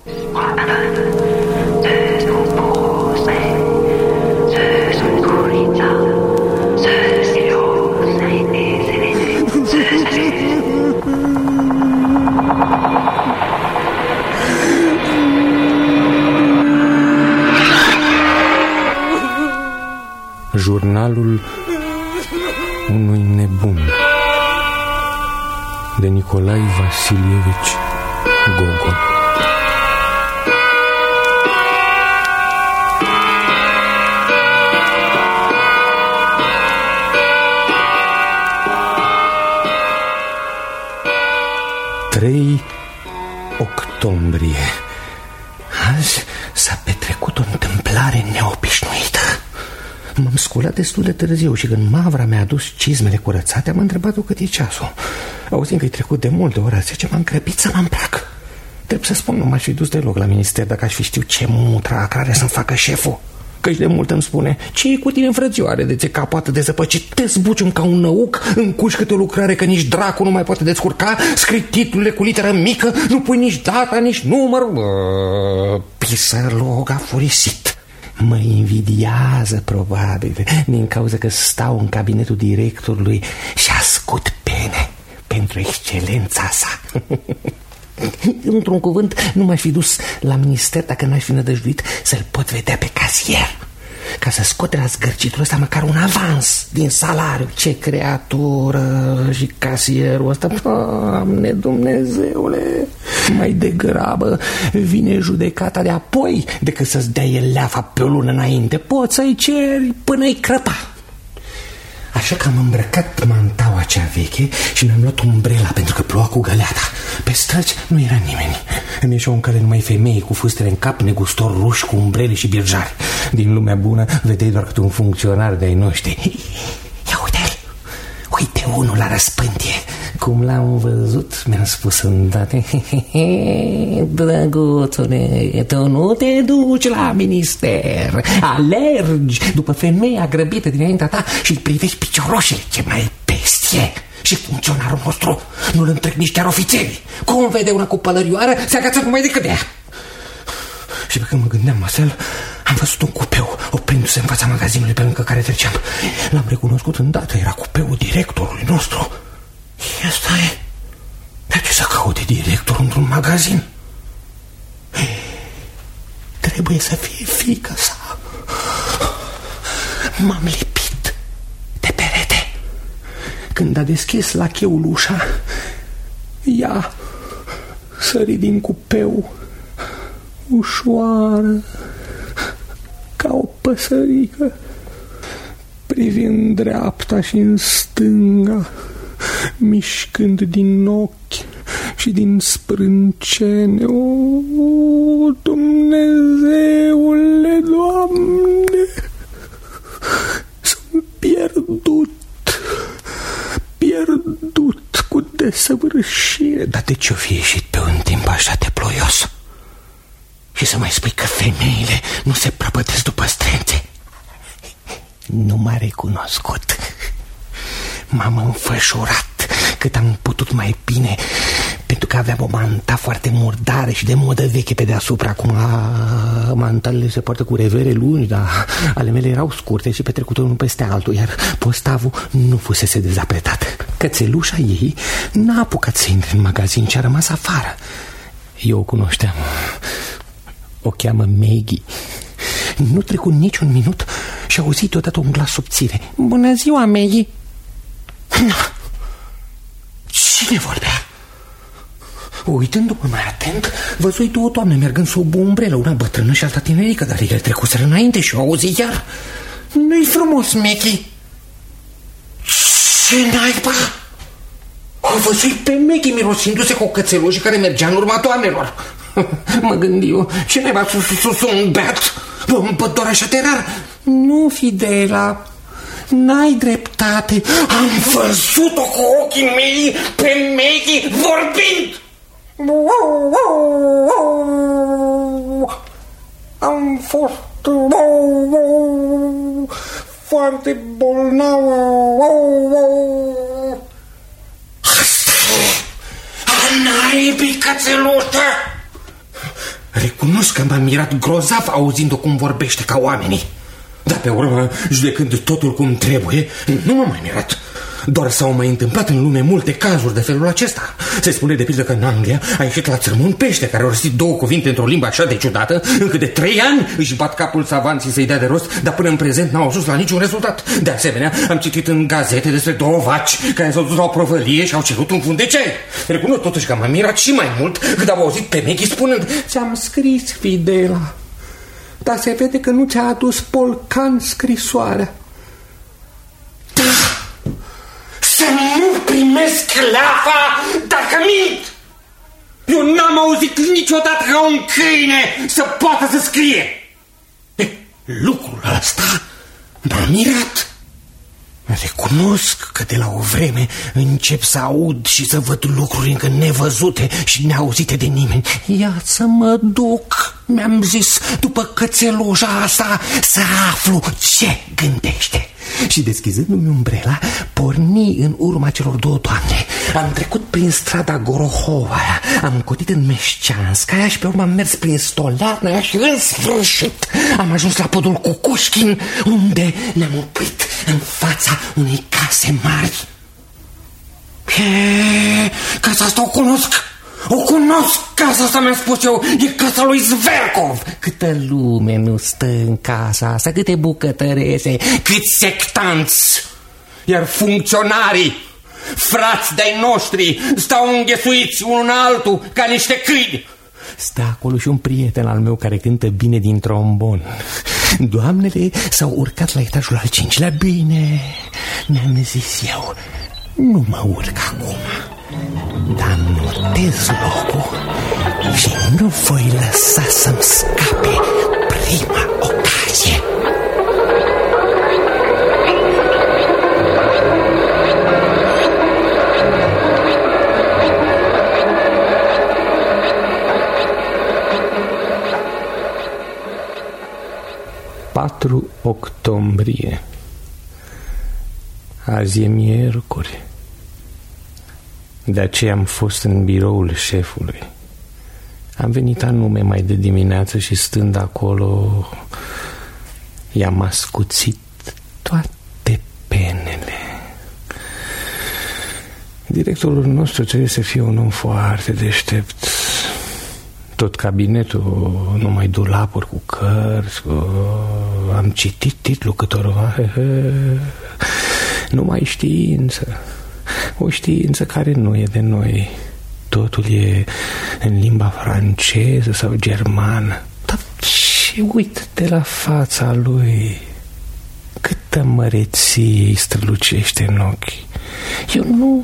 Jurnalul unui nebun, de Nicolae Vasilievici Gogol. ...3 octombrie. Azi s-a petrecut o întâmplare neobișnuită. M-am sculat destul de târziu și când Mavra mi-a adus cizmele curățate, am întrebat-o cât e ceasul. Auzind că-i trecut de mult de ora 10, m-am grăbit să mă îmbrac. Trebuie să spun, nu m-aș fi dus deloc la minister dacă aș fi știut ce mutra care să-mi facă șeful. Căci de mult îmi spune: ce-i cu tine, frățioare, de ți-e capul atât de zăpăcit? Te zbucium ca un năuc, încuși câte o lucrare că nici dracu nu mai poate descurca, scrii titlurile cu literă mică, nu pui nici data, nici număr. Pisălog a furisit. Mă invidiază, probabil, din cauza că stau în cabinetul directorului și ascut pene pentru excelența sa. Într-un cuvânt, nu m-aș fi dus la minister dacă n-aș fi nădăjduit să-l pot vedea pe casier, ca să scoate la zgârcitul ăsta măcar un avans din salariu. Ce creatură! Și casierul ăsta, Doamne Dumnezeule, mai degrabă vine judecata de apoi decât să-ți dea el leafa pe o lună înainte. Poți să-i ceri până-i crăpa. Așa că am îmbrăcat mantaua cea veche și mi-am luat umbrela pentru că ploua cu găleata. Pe străzi nu era nimeni. Îmi ieșeau în cale numai femei cu fustele în cap, negustori ruși cu umbrele și birjari. Din lumea bună vedeai doar câte un funcționar de-ai noștri. Ia uite-l! Uite unul la răspântie. Cum l-am văzut, mi-am spus îndată: drăguțule, tu nu te duci la minister, alergi după femeia grăbită dinaintea ta și îi privești picioroșele. Ce mai bestie! Și funcționarul nostru nu-l întrec nici chiar ofițerii. Cum vede una cu pălărioară, se agață numai decât de ea. Și pe când mă gândeam astfel, am văzut un cupeu oprindu-se în fața magazinului pe lângă care treceam. L-am recunoscut îndată, era cupeul directorului nostru. Asta e. De ce să caute directorul într-un magazin? Trebuie să fie fiica sa. M-am lipit de perete. Când a deschis lacheul ușa, ea sări din cupeu, ușoară, ca o păsărică, privind dreapta și în stânga, mișcând din ochi și din sprâncene. O, Dumnezeule, Doamne, sunt pierdut cu desăvârșire. Dar de ce-o fi ieșit pe un timp așa de ploios? Și să mai spui că femeile nu se prăpătesc după strențe. Nu m-a recunoscut. M-am înfășurat cât am putut mai bine, pentru că aveam o manta foarte murdară și de modă veche pe deasupra. Acum mantalele se poartă cu revere lungi, dar ale mele erau scurte și petrecute unul peste altul, iar postavul nu fusese dezapretat. Cățelușa ei n-a apucat să intre în magazin, ci a rămas afară. Eu o cunoșteam. O cheamă Maggie. Nu trecut niciun minut și auzit deodată un glas subțire: bună ziua, Maggie. Cine vorbea? Uitându-mă mai atent, văzui 2 doamne mergând sub o umbrelă, una bătrână și alta tinerică, dar el trecuseră înainte și o auzi iar: nu-i frumos, Maggie? Ce naiba? O văzui pe Maggie mirosindu-se cu o cățelușă care mergea în urma doamnelor. Mă gândi eu: ce naiba, sunt beat? Vă doar așa de rar? Nu, Fidela, n-ai dreptate. Am văzut-o cu ochii mei pe Maggie vorbind. Am fost foarte bolnavă. Asta e a naibii, cățelușă. Recunosc că m-am mirat grozav auzind-o cum vorbește ca oamenii. Dar pe urmă, judecând totul cum trebuie, nu m-am mai mirat. Doar s-au mai întâmplat în lume multe cazuri de felul acesta. Se spune de pildă că în Anglia a ieșit la țărmul un pește care a rostit 2 cuvinte într-o limbă așa de ciudată, încât de 3 ani își bat capul savanții să-i dea de rost, dar până în prezent n-au ajuns la niciun rezultat. De asemenea, am citit în gazete despre 2 vaci care s-au dus la o prăvălie și au cerut un fund de ceai. Recunosc totuși că m-am mirat și mai mult când am auzit pe Maggie spunând: ți-am scris, Fidela, dar se vede că nu ți-a adus Polcan scrisoarea. Să nu primesc leafa dacă mint! Eu n-am auzit niciodată ca un câine să poată să scrie. Lucrul ăsta m-a mirat. Recunosc că de la o vreme încep să aud și să văd lucruri încă nevăzute și neauzite de nimeni. Ia să mă duc, mi-am zis, după cățelușa asta, să aflu ce gândește. Și deschizându-mi umbrela, porni în urma celor 2 doamne. Am trecut prin strada Gorohovaia, am cotit în Meșceanskaya și pe urmă am mers prin Stolearnaia și în sfârșit am ajuns la podul Cucușkin, unde ne-am oprit în fața unei case mari. Casa asta o cunosc! O cunosc, casa asta, mi-a spus eu, e casa lui Zverkov. Câtă lume nu stă în casa asta, câte bucătărese, câți sectanți. Iar funcționarii, frați de-ai noștri, stau înghesuiți unul în altul ca niște câini. Stă acolo și un prieten al meu care cântă bine din trombon. Doamnele s-au urcat la etajul al 5-lea. Bine, mi-am zis eu, nu mă urc acum, dar notez locul și nu voi lăsa să-mi scape prima ocazie. Patru octombrie. Azi e miercuri. De aceea am fost în biroul șefului. Am venit anume mai de dimineață și stând acolo i-am ascuțit toate penele. Directorul nostru trebuie să fie un om foarte deștept. Tot cabinetul, numai dulapuri cu cărți. Am citit titlul câtorva. Numai știință. O știință care nu e de noi. Totul e în limba franceză sau germană. Dar ce uit de la fața lui, câtă măreție îi strălucește în ochi. Eu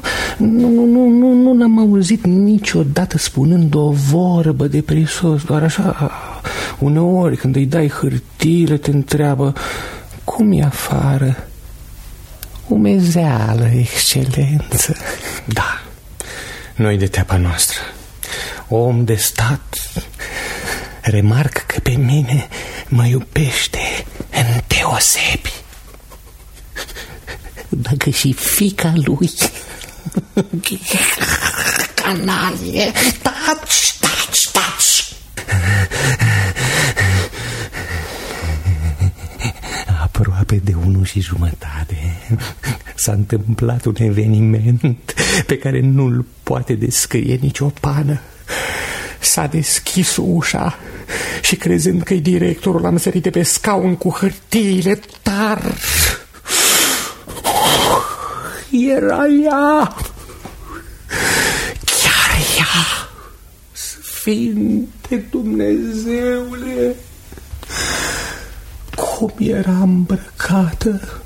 nu l-am auzit niciodată spunând o vorbă de prisos. Doar așa, uneori când îi dai hârtiile, te întreabă: cum e afară? Umezeală, excelență. Da, noi de teapa noastră. Om de stat, remarc că pe mine mă iubește îndeosebi. Dacă și fiica lui canalie. Taci. Aproape de 1:30 s-a întâmplat un eveniment pe care nu-l poate descrie nicio pană. S-a deschis ușa și, crezând că-i directorul, am sărit de pe scaun cu hârtiile, dar era ea, chiar ea. Sfinte Dumnezeule, cum era îmbrăcată!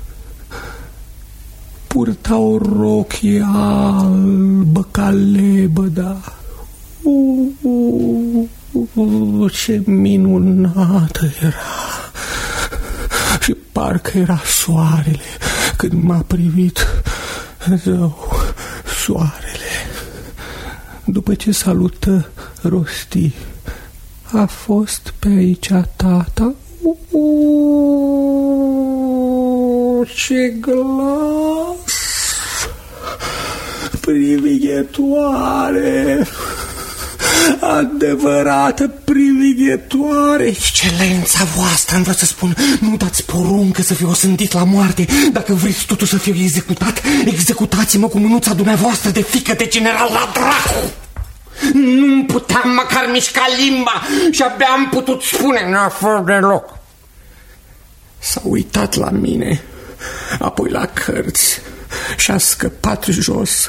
Purta o rochie albă ca lebăda. Ce minunată era! Și parcă era soarele când m-a privit. Zău, soarele. După ce salută, rosti: a fost pe aici tata? Ce glas privighetoare! adevărată privighetoare. Excelența voastră, îmi vreau să spun, nu dați poruncă să fiu osândit la moarte. Dacă vreți totul să fiu executat, executați-mă cu mânuța dumneavoastră de fiică de general la dracu. Nu puteam măcar mișca limba și abia am putut spune, n-a fost deloc. S-a uitat la mine, apoi la cărți și a scăpat jos.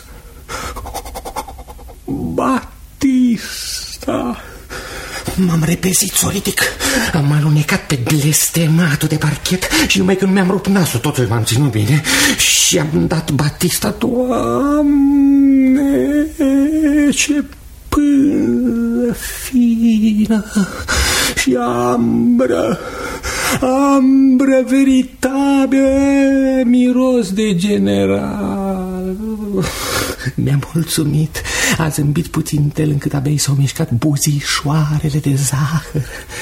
Batista! M-am repezit să o ridic. Am alunecat pe blestematul de parchet și numai că nu mi-am rupt nasul, totul m-am ținut bine și am dat Batista. Doamne, ce până fină și ambră veritabil, miros de general. Mi-a mulțumit, a zâmbit puțin tel încât abia s-au mișcat buzișoarele de zahăr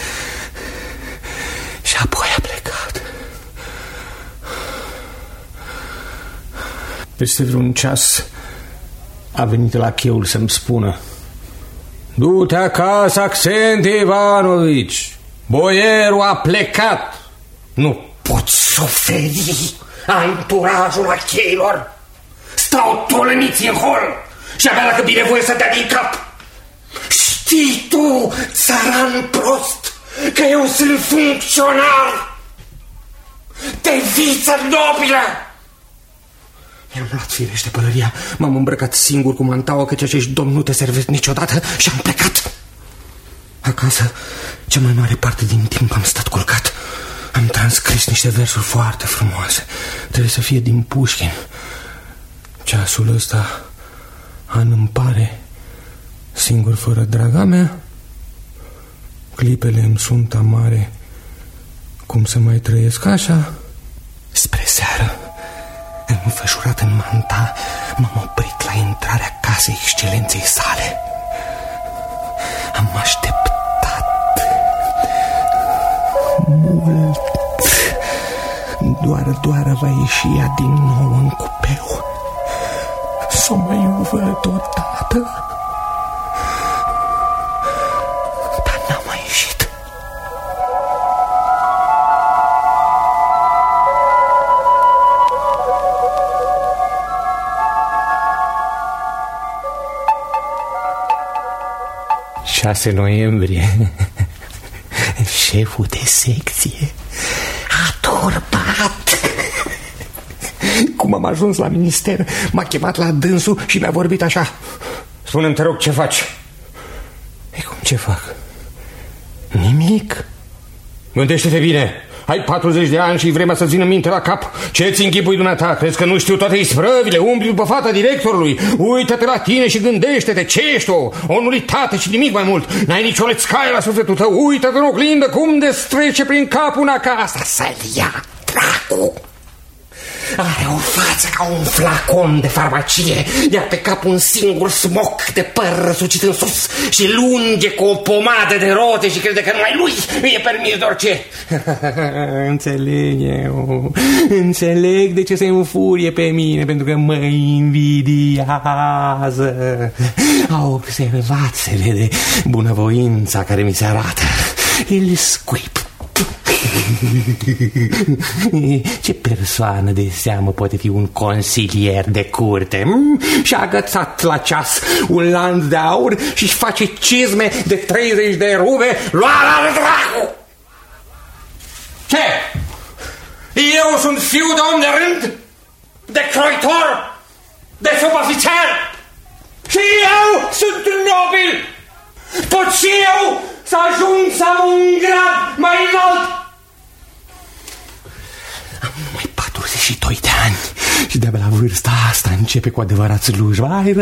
și apoi a plecat. Peste vreun ceas a venit la cheul să-mi spună: du-te acasă, Axente Ivanovici, boierul a plecat. Nu pot suferi anturajul lacheilor. Stau tolăniți în hol și abia dacă bine voie să dea din cap. Știi tu, țăran prost, că eu sunt funcționar de viță nobilă. Mi-am luat firește pălăria, m-am îmbrăcat singur cu mantaua, căci acești domni nu te servesc niciodată, și am plecat. Acasă, cea mai mare parte din timp am stat culcat. Am transcris niște versuri foarte frumoase. Trebuie să fie din Pușkin. Ceasul ăsta, an îmi pare, singur fără draga mea. Clipele îmi sunt amare, cum să mai trăiesc așa? Spre seară, înfășurat în manta, m-am oprit la intrarea casei excelenței sale. Am așteptat mult. Doar va ieși ea din nou în cupeu. S-o mai văd odată, dar n-a mai ieșit. ...6 noiembrie. Șeful de secție a turbat. Cum am ajuns la minister, m-a chemat la dânsul și mi-a vorbit așa: spune-mi, te rog, ce faci? E cum ce fac? Nimic. Gândește-te bine. Ai 40 de ani și vremea să-ți vină minte la cap. Ce-ți închipui dumneata? Crezi că nu știu toate isprăvile? Umbli după fata directorului. Uită-te la tine și gândește-te. Ce ești o nulitate și nimic mai mult. N-ai nicio lețcaie la sufletul tău. Uită-te în oglindă cum destrece prin cap una ca asta. Să-l ia, dracu! Are o față ca un flacon de farmacie, iar pe cap un singur smoc de păr răsucit în sus și lunge cu o pomadă de rote și crede că numai lui îi e permis de orice. Înțeleg eu, înțeleg de ce se înfurie pe mine, pentru că mă invidiază. A observat, se vede, bunăvoința care mi se arată. Îl scuip. Ce persoană de seamă poate fi un consilier de curte? Și-a agățat la ceas un lanț de aur și-și face cizme de 30 de rube. Lua-la de dracu! Ce? Eu sunt fiu de om de rând? De croitor? De subofițer? Și eu sunt nobil! Pot și eu să ajung să am un grad mai înalt! Am numai 42 de ani și de-abia la vârsta asta începe cu adevărat slujba. Ai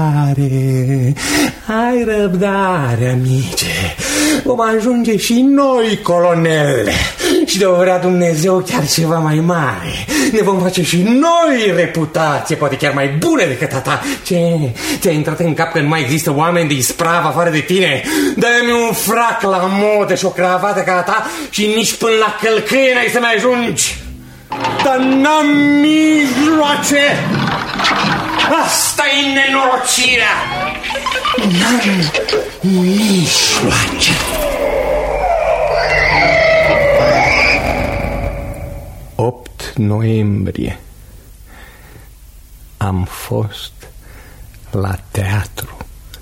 răbdare, amice. Vom ajunge și noi colonele și de vrea Dumnezeu chiar ceva mai mare. Ne vom face și noi reputație, poate chiar mai bună decât a ta. Ce? Ți-a intrat în cap că nu mai există oameni de ispravă afară de tine? Dă-mi un frac la modă și o cravată ca a ta și nici până la călcâie n-ai să mai ajungi. Dar n-am mijloace. Asta-i nenorocirea. N-am mijloace. 8 noiembrie. Am fost la teatru.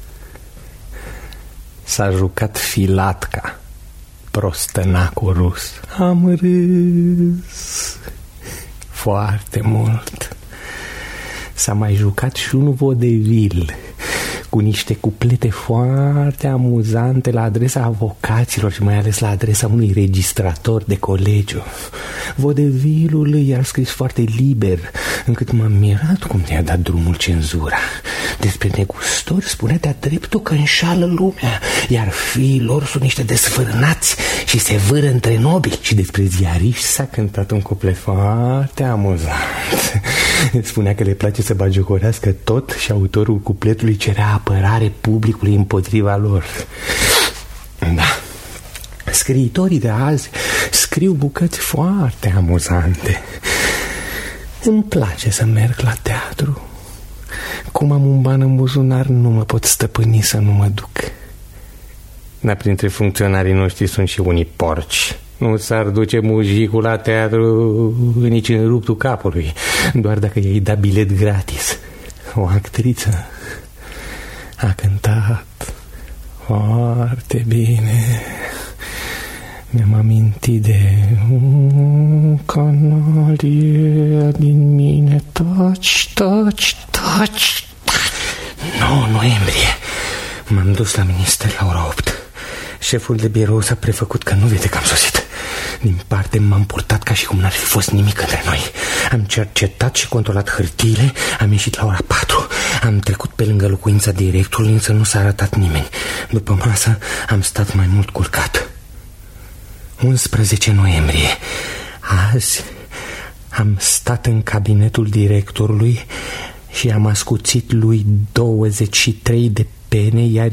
S-a jucat Filatca, prostănacul rus. Am râs foarte mult. S-a mai jucat și un vodevil cu niște cuplete foarte amuzante la adresa avocaților și mai ales la adresa unui registrator de colegiu. Vodevilul i-a scris foarte liber, încât m-am mirat cum i-a dat drumul cenzura. Despre negustori spunea de-a dreptul că înșală lumea, iar fiii lor sunt niște desfârnați și se vâră între nobili. Și despre ziariști s-a cântat un cuplet foarte amuzant. Spunea că le place să bagiocorească tot și autorul cupletului cerea apărare publicului împotriva lor. Da, scriitorii de azi scriu bucăți foarte amuzante. Îmi place să merg la teatru. Cum am un ban în buzunar, nu mă pot stăpâni să nu mă duc. Dar printre funcționarii noștri sunt și unii porci. Nu s-ar duce mujicul la teatru nici în ruptul capului, doar dacă i-ai dat bilet gratis. O actriță a cântat foarte bine. Mi-am amintit de un canalie din mine. Taci. 9 noiembrie. M-am dus la minister la ora 8. Șeful de birou s-a prefăcut că nu vede că am sosit. Din parte m-am purtat ca și cum n-ar fi fost nimic între noi. Am cercetat și controlat hârtiile. Am ieșit la ora 4. Am trecut pe lângă locuința directorului, însă nu s-a arătat nimeni. După masă am stat mai mult culcat. 11 noiembrie. Azi am stat în cabinetul directorului și am ascuțit lui 23 de pene, iar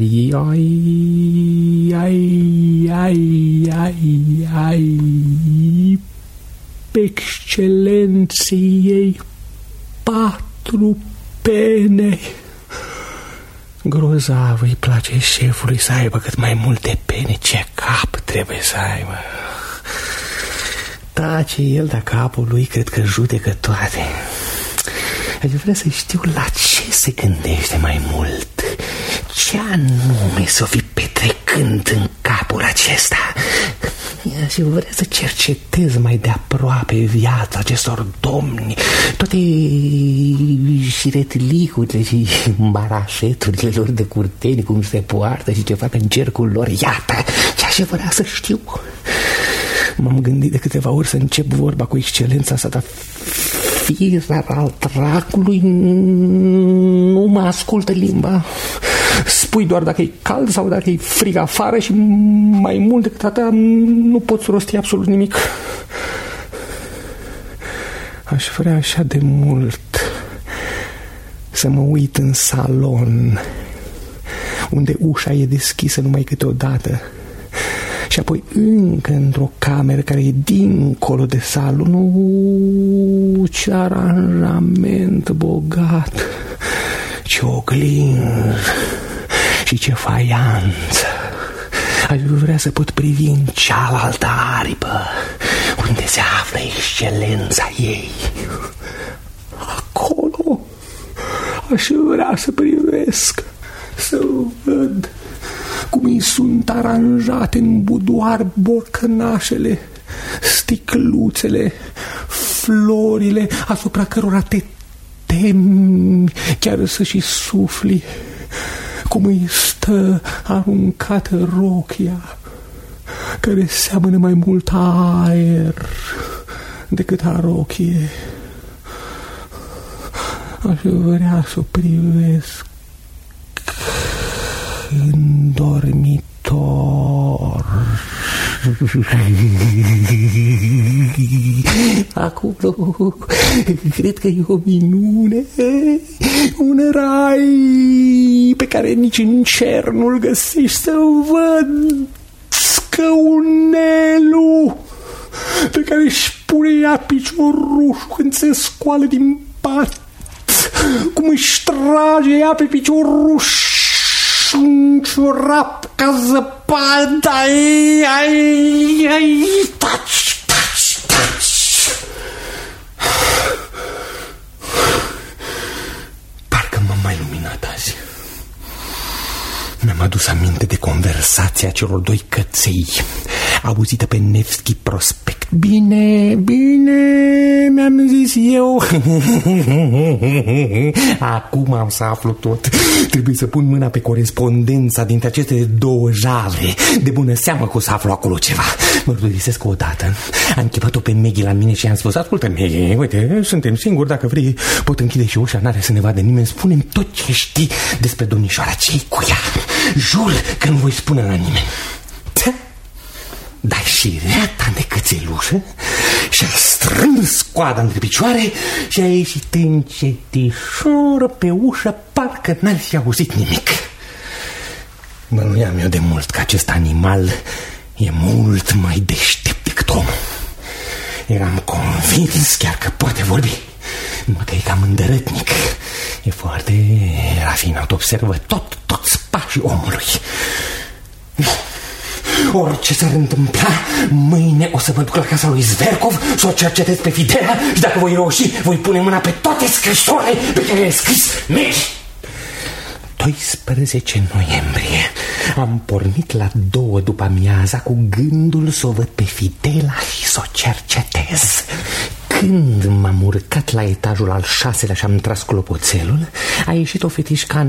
excelenții ei 4 pene. Grozav îi place șefului să aibă cât mai multe pene. Ce cap trebuie să aibă. Tace el, dar capul lui cred că judecă toate. Aș vrea să știu la ce se gândește mai mult. Ce anume să fi petrecând în capul acesta. Și vrea să cercetez mai de aproape viața acestor domni, toate șiretlicurile și barașeturile lor de curteni, cum se poartă și ce fac în cercul lor. Iată ce aș vrea să știu. M-am gândit de câteva ori să încep vorba cu excelența sa, dar firar al dracului nu mă ascultă limba. Spui doar dacă e cald sau dacă e frig afară și mai mult decât atât nu poți rosti absolut nimic. Aș vrea așa de mult să mă uit în salon, unde ușa e deschisă numai câteodată, și apoi încă într-o cameră care e dincolo de salon. Ce aranjament bogat, ce oglindă și ce faianță. Aș vrea să pot privi în cealaltă aripă, unde se află excelența ei. Acolo aș vrea să privesc, să văd cum îi sunt aranjate în budoar borcănașele, sticluțele, florile asupra cărora te temi chiar să și sufli, cum îi stă aruncată rochia, care seamănă mai mult aer decât a rochie. Aș vrea să o privesc în dormitor. Acolo cred că e o minune, un rai pe care nici în cer nu-l găsești. Să văd scăunelul pe care își pune ea piciorul când se scoală din pat, cum își trage ea pe piciorul ciunciurap ca zăpada. Taci. Parcă m-am mai luminat azi. Mi-am adus aminte de conversația celor doi căței auzită pe Nevski Prospect. Bine, mi-am zis eu. Acum am să aflu tot. Trebuie să pun mâna pe corespondența dintre aceste două javre. De bună seamă că o să aflu acolo ceva. Mă rudisesc o dată. Am chemat-o pe Maggie la mine și am spus: ascultă, Maggie, uite, suntem singuri, dacă vrei pot închide și ușa, n-are să ne vadă nimeni. Spune-mi tot ce știi despre domnișoara, ce-i cu ea. Jur că nu voi spune la nimeni. Dar și reata de cățelușă și-a strâns coada între picioare și a ieșit încetișor pe ușă, parcă n-ar fi auzit nimic. Bănuiam eu de mult că acest animal e mult mai deștept decât omul. Eram convins chiar că poate vorbi, numai că e cam îndărătnic. E foarte rafinat, observă toți pașii omului. Orice s-ar întâmpla, mâine o să mă duc la casa lui Zverkov să o cercetez pe Fidela și dacă voi reuși, voi pune mâna pe toate scrisorile pe care le-a scris Maggie. 12 noiembrie. Am pornit la 2 după amiaza cu gândul să o văd pe Fidela și să o cercetez. Când m-am urcat la etajul al 6-lea și am tras clopoțelul, a ieșit o fetișcană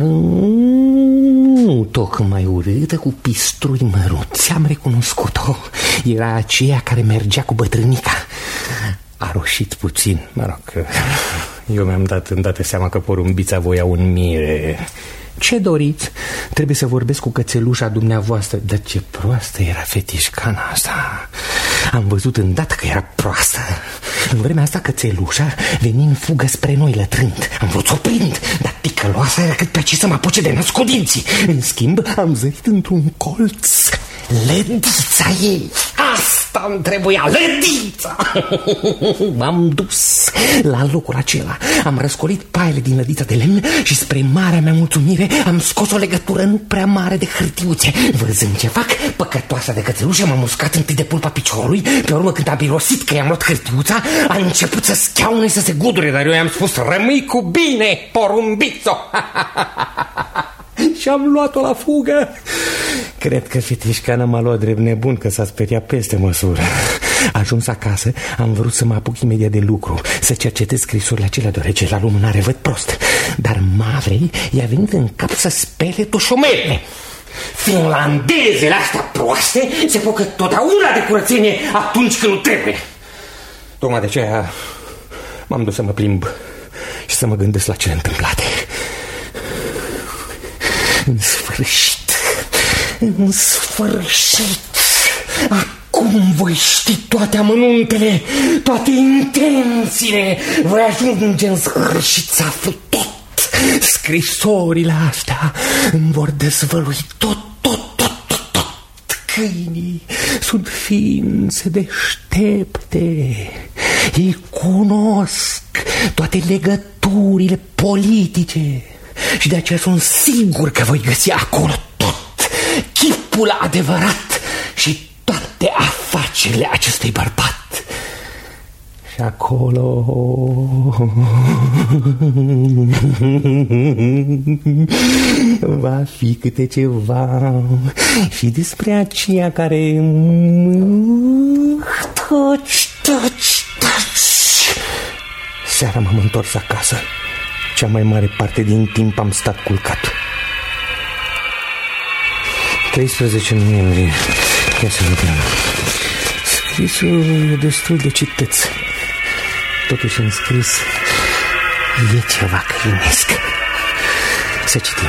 tocmai urâtă, cu pistrui măruți. Am recunoscut-o. Era aceea care mergea cu bătrânica. A roșit puțin. Mă rog, eu mi-am dat îndată seama că porumbița voia un mire. Ce doriți? Trebuie să vorbesc cu cățelușa dumneavoastră. Dar ce proastă era fetișcana asta. Am văzut îndată că era proastă. În vremea asta cățelușa veni în fugă spre noi lătrând. Am vrut să o prind, dar ticăloasa era cât pe aici să mă apuce de născudinții. În schimb am zărit într-un colț lădița ei. Asta îmi trebuia, lădița. M-am dus la locul acela. Am răscolit paiele din lădița de lemn și spre marea mea mulțumire am scos o legătură nu prea mare de hârtiuțe. Văzând ce fac, păcătoasa de cățelușă m-a muscat întâi de pulpa piciorului. Pe urmă, când a birosit că i-am luat hârtiuța, a început să schiaune, să se gudure. Dar eu i-am spus: rămâi cu bine, porumbițo. Și am luat-o la fugă. Cred că fetișcana m-a luat drept nebun, că s-a speriat peste măsură. Ajuns acasă, am vrut să mă apuc imediat de lucru, să cercetez scrisurile acelea, deoarece la lumânare văd prost. Dar Mavrei i-a venit în cap să spele dușumerele. Finlandezele astea proaste se apucă totdeauna de curățenie atunci când nu trebuie. Tocmai de aceea m-am dus să mă plimb și să mă gândesc la cele întâmplate. În sfârșit, acum voi ști toate amănuntele, toate intențiile. Voi ajunge în sfârșit să aflu tot. Scrisorile astea îmi vor dezvălui tot. Câinii sunt ființe deștepte. Ei cunosc toate legăturile politice și de aceea sunt sigur că voi găsi acolo tot, chipul adevărat și toate afacerile acestui bărbat. Și acolo va fi câte ceva și despre aceea care taci. Seara m-am întors acasă. Cea mai mare parte din timp am stat culcat. 13 noiembrie. Ia să vedem. Scrisul e destul de citeț. Totuși în scris e ceva câinesc. Să citim.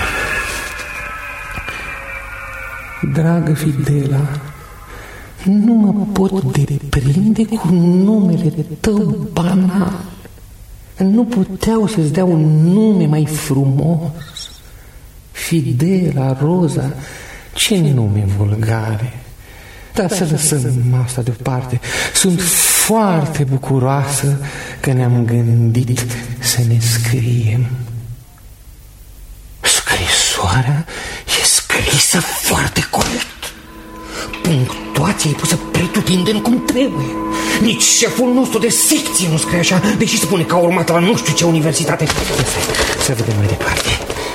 Dragă Fidela, nu mă pot deprinde cu numele tău banal. Nu puteau să-ți dea un nume mai frumos. Fidela, Roza, ce nume vulgare. Dar să lăsăm asta deoparte. Sunt foarte bucuroasă că ne-am gândit să ne scriem. Scrisoarea e scrisă scrisă foarte corect. Punctuația e pusă pretutindeni cum trebuie. Nici șeful nostru de secție nu scrie așa, deși spune că a urmat la nu știu ce universitate. Să vedem mai departe.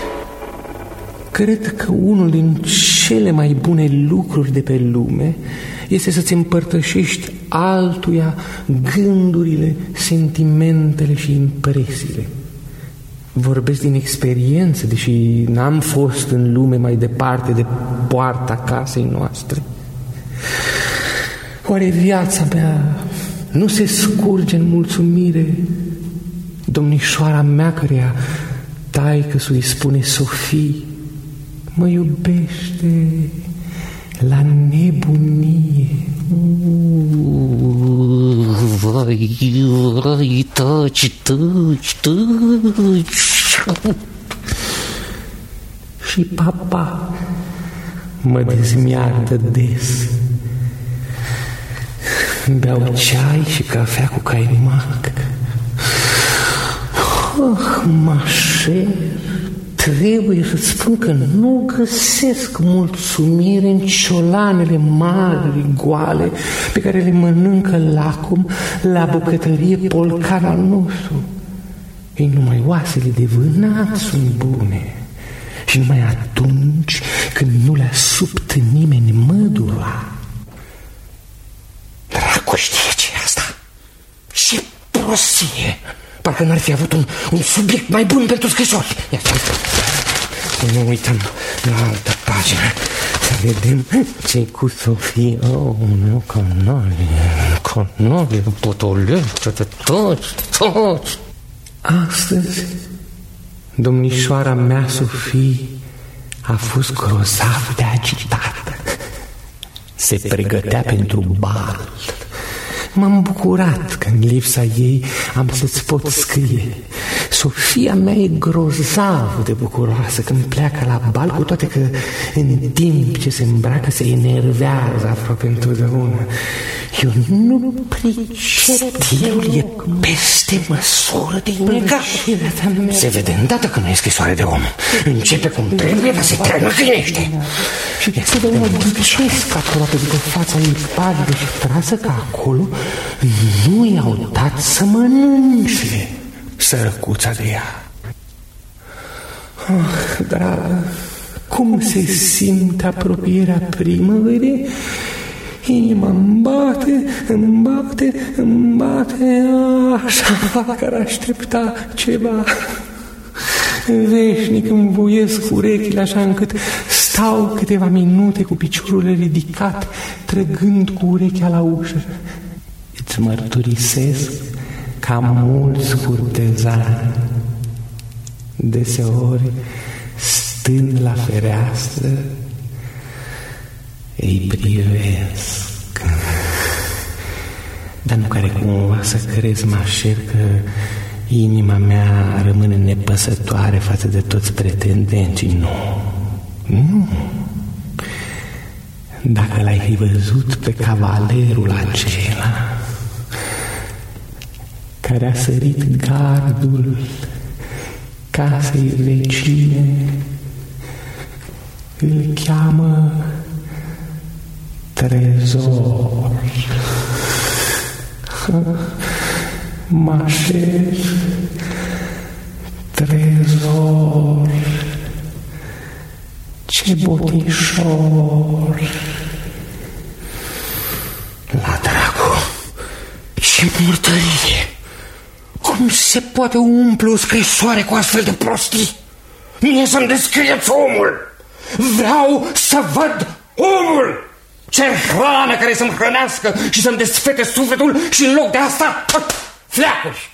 Cred că unul din cele mai bune lucruri de pe lume este să-ți împărtășești altuia gândurile, sentimentele și impresiile. Vorbesc din experiență, deși n-am fost în lume mai departe de poarta casei noastre. Oare viața mea nu se scurge în mulțumire domnișoara mea, căreia taică-s-ui spune Sofie, mă iubește la nebunie? Vai, taci. Și papa mă dezmiartă des. Beau ceai și cafea cu caimac. Mașer, trebuie să-ți spun că nu găsesc mulțumire în ciolanele mari, goale, pe care le mănâncă lacom la bucătărie polcan al nostru. Ei, numai oasele de vânat sunt bune. Și numai atunci când nu le-a subt nimeni mădura. Dracu știe ce-i asta? Ce prostie! Parcă n-ar fi avut un subiect mai bun pentru scrisori. Iată, să nu uităm la altă pagină, să vedem ce-i cu Sofie. Oh, nu, canolie, potolește, toți. Astăzi, domnișoara mea, Sofie, a fost grozav de agitată. Se pregătea pentru bal. M-am bucurat că în lipsa ei am să-ți pot scrie. Sofia mea e grozav de bucuroasă când pleacă la bal, cu toate că în timp ce se îmbracă se enervează aproape întotdeauna. Eu nu pricep, el e peste măsură de inegal. Se vede îndată că nu e scrisoare de om. Începe cum trebuie, dar se trănăcânește. Și să dă mă gândesc aproape după fața ei palidă și trasă, că acolo nu i-au dat să mănânce, sărăcuța de ea. Ah, dragă, cum se simte apropierea primăverii? Inima îmi bate, așa că ar aștepta ceva. Veșnic îmi buiesc urechile așa încât stau câteva minute cu piciorul ridicat, trăgând cu urechea la ușă. Îți mărturisesc ca mulți curtezani, deseori stând la fereastră, îi privesc. Dar nu care cumva să crezi, Mașer, că inima mea rămâne nepăsătoare față de toți pretendenții. Nu. Dacă l-ai fi văzut pe cavalerul acela care a sărit gardul casei vecine, îl cheamă Trezor. Mașer, Trezor, ce botișor. La dracu, ce murdărie! Cum se poate umple o scrisoare cu astfel de prostii? Mie să-mi descrieți omul! Vreau să văd omul! Ce hrană care să-mi hrănească și să-mi desfete sufletul, și în loc de asta, fleacuri!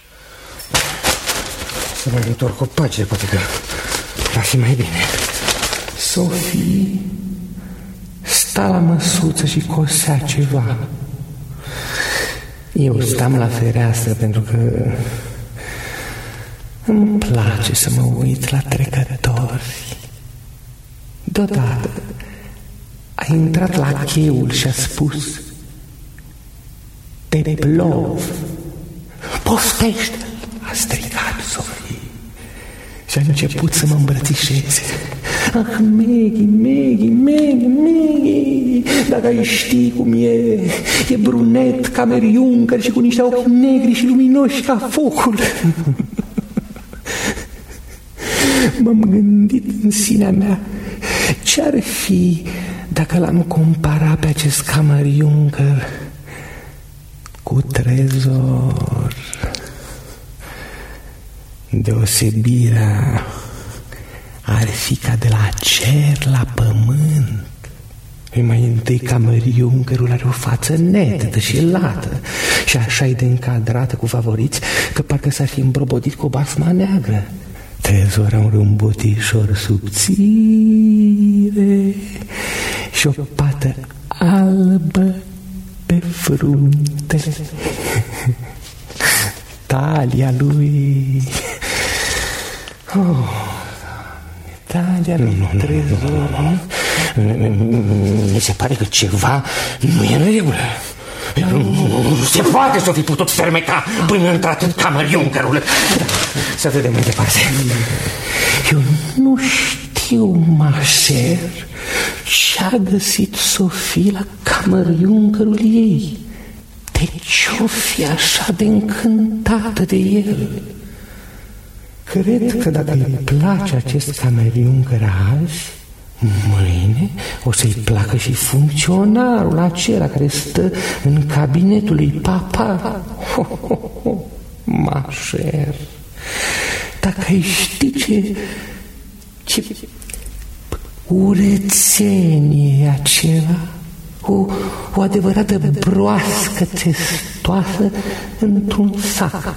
Să mă întorc cu pace, poate că va fi mai bine. Sofie sta la măsuță și cosea ceva. Eu stam la fereastră pentru că îmi place să mă uit la trecători. Deodată a intrat la cheul și a spus: Teplov, poftește-l! A strigat Sofie și a început să mă îmbrățișeze. Ah, Maggie, dacă ai ști cum e brunet ca Mary Junker și cu niște ochi negri și luminoși ca focul. M-am gândit în sinea mea, ce-ar fi dacă l-am comparat pe acest Kammerjunker cu Trezor? Deosebirea ar fi ca de la cer la pământ. Mai întâi Kammerjunkerul are o față netă și lată și așa-i de încadrată cu favoriți că parcă s-ar fi îmbrobodit cu o basma neagră. Trezor un râmbotișor subțire și o pată albă pe frunte. Talia lui... Talia lui Trezor... Mi se pare că ceva nu e în regulă. Nu se poate să fi putut fermeca până într-atât Kammerjunkerul. Să vedem mai departe. Eu nu știu, Marcel, ce-a găsit Sophie la Kammerjunkerul ei. De ce-o fi așa de încântată de el? Cred că dacă îi place acest Kammerjunker azi, mâine o să-i placă și funcționarul acela care stă în cabinetul lui papa. Mașer, dacă ai ști ce urățenie e acela, o adevărată broască testoasă într-un sac.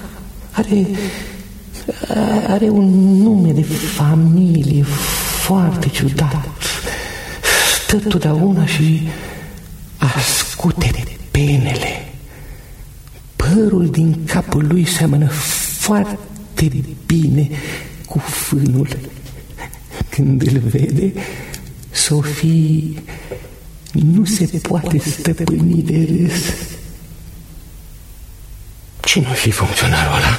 Are un nume de familie foarte ciudat. Stă totdeauna și ascute penele. Părul din capul lui seamănă foarte bine cu fânul. Când îl vede, Sophie nu se poate stăpâni de râs. Cine-o fi funcționarul ăla?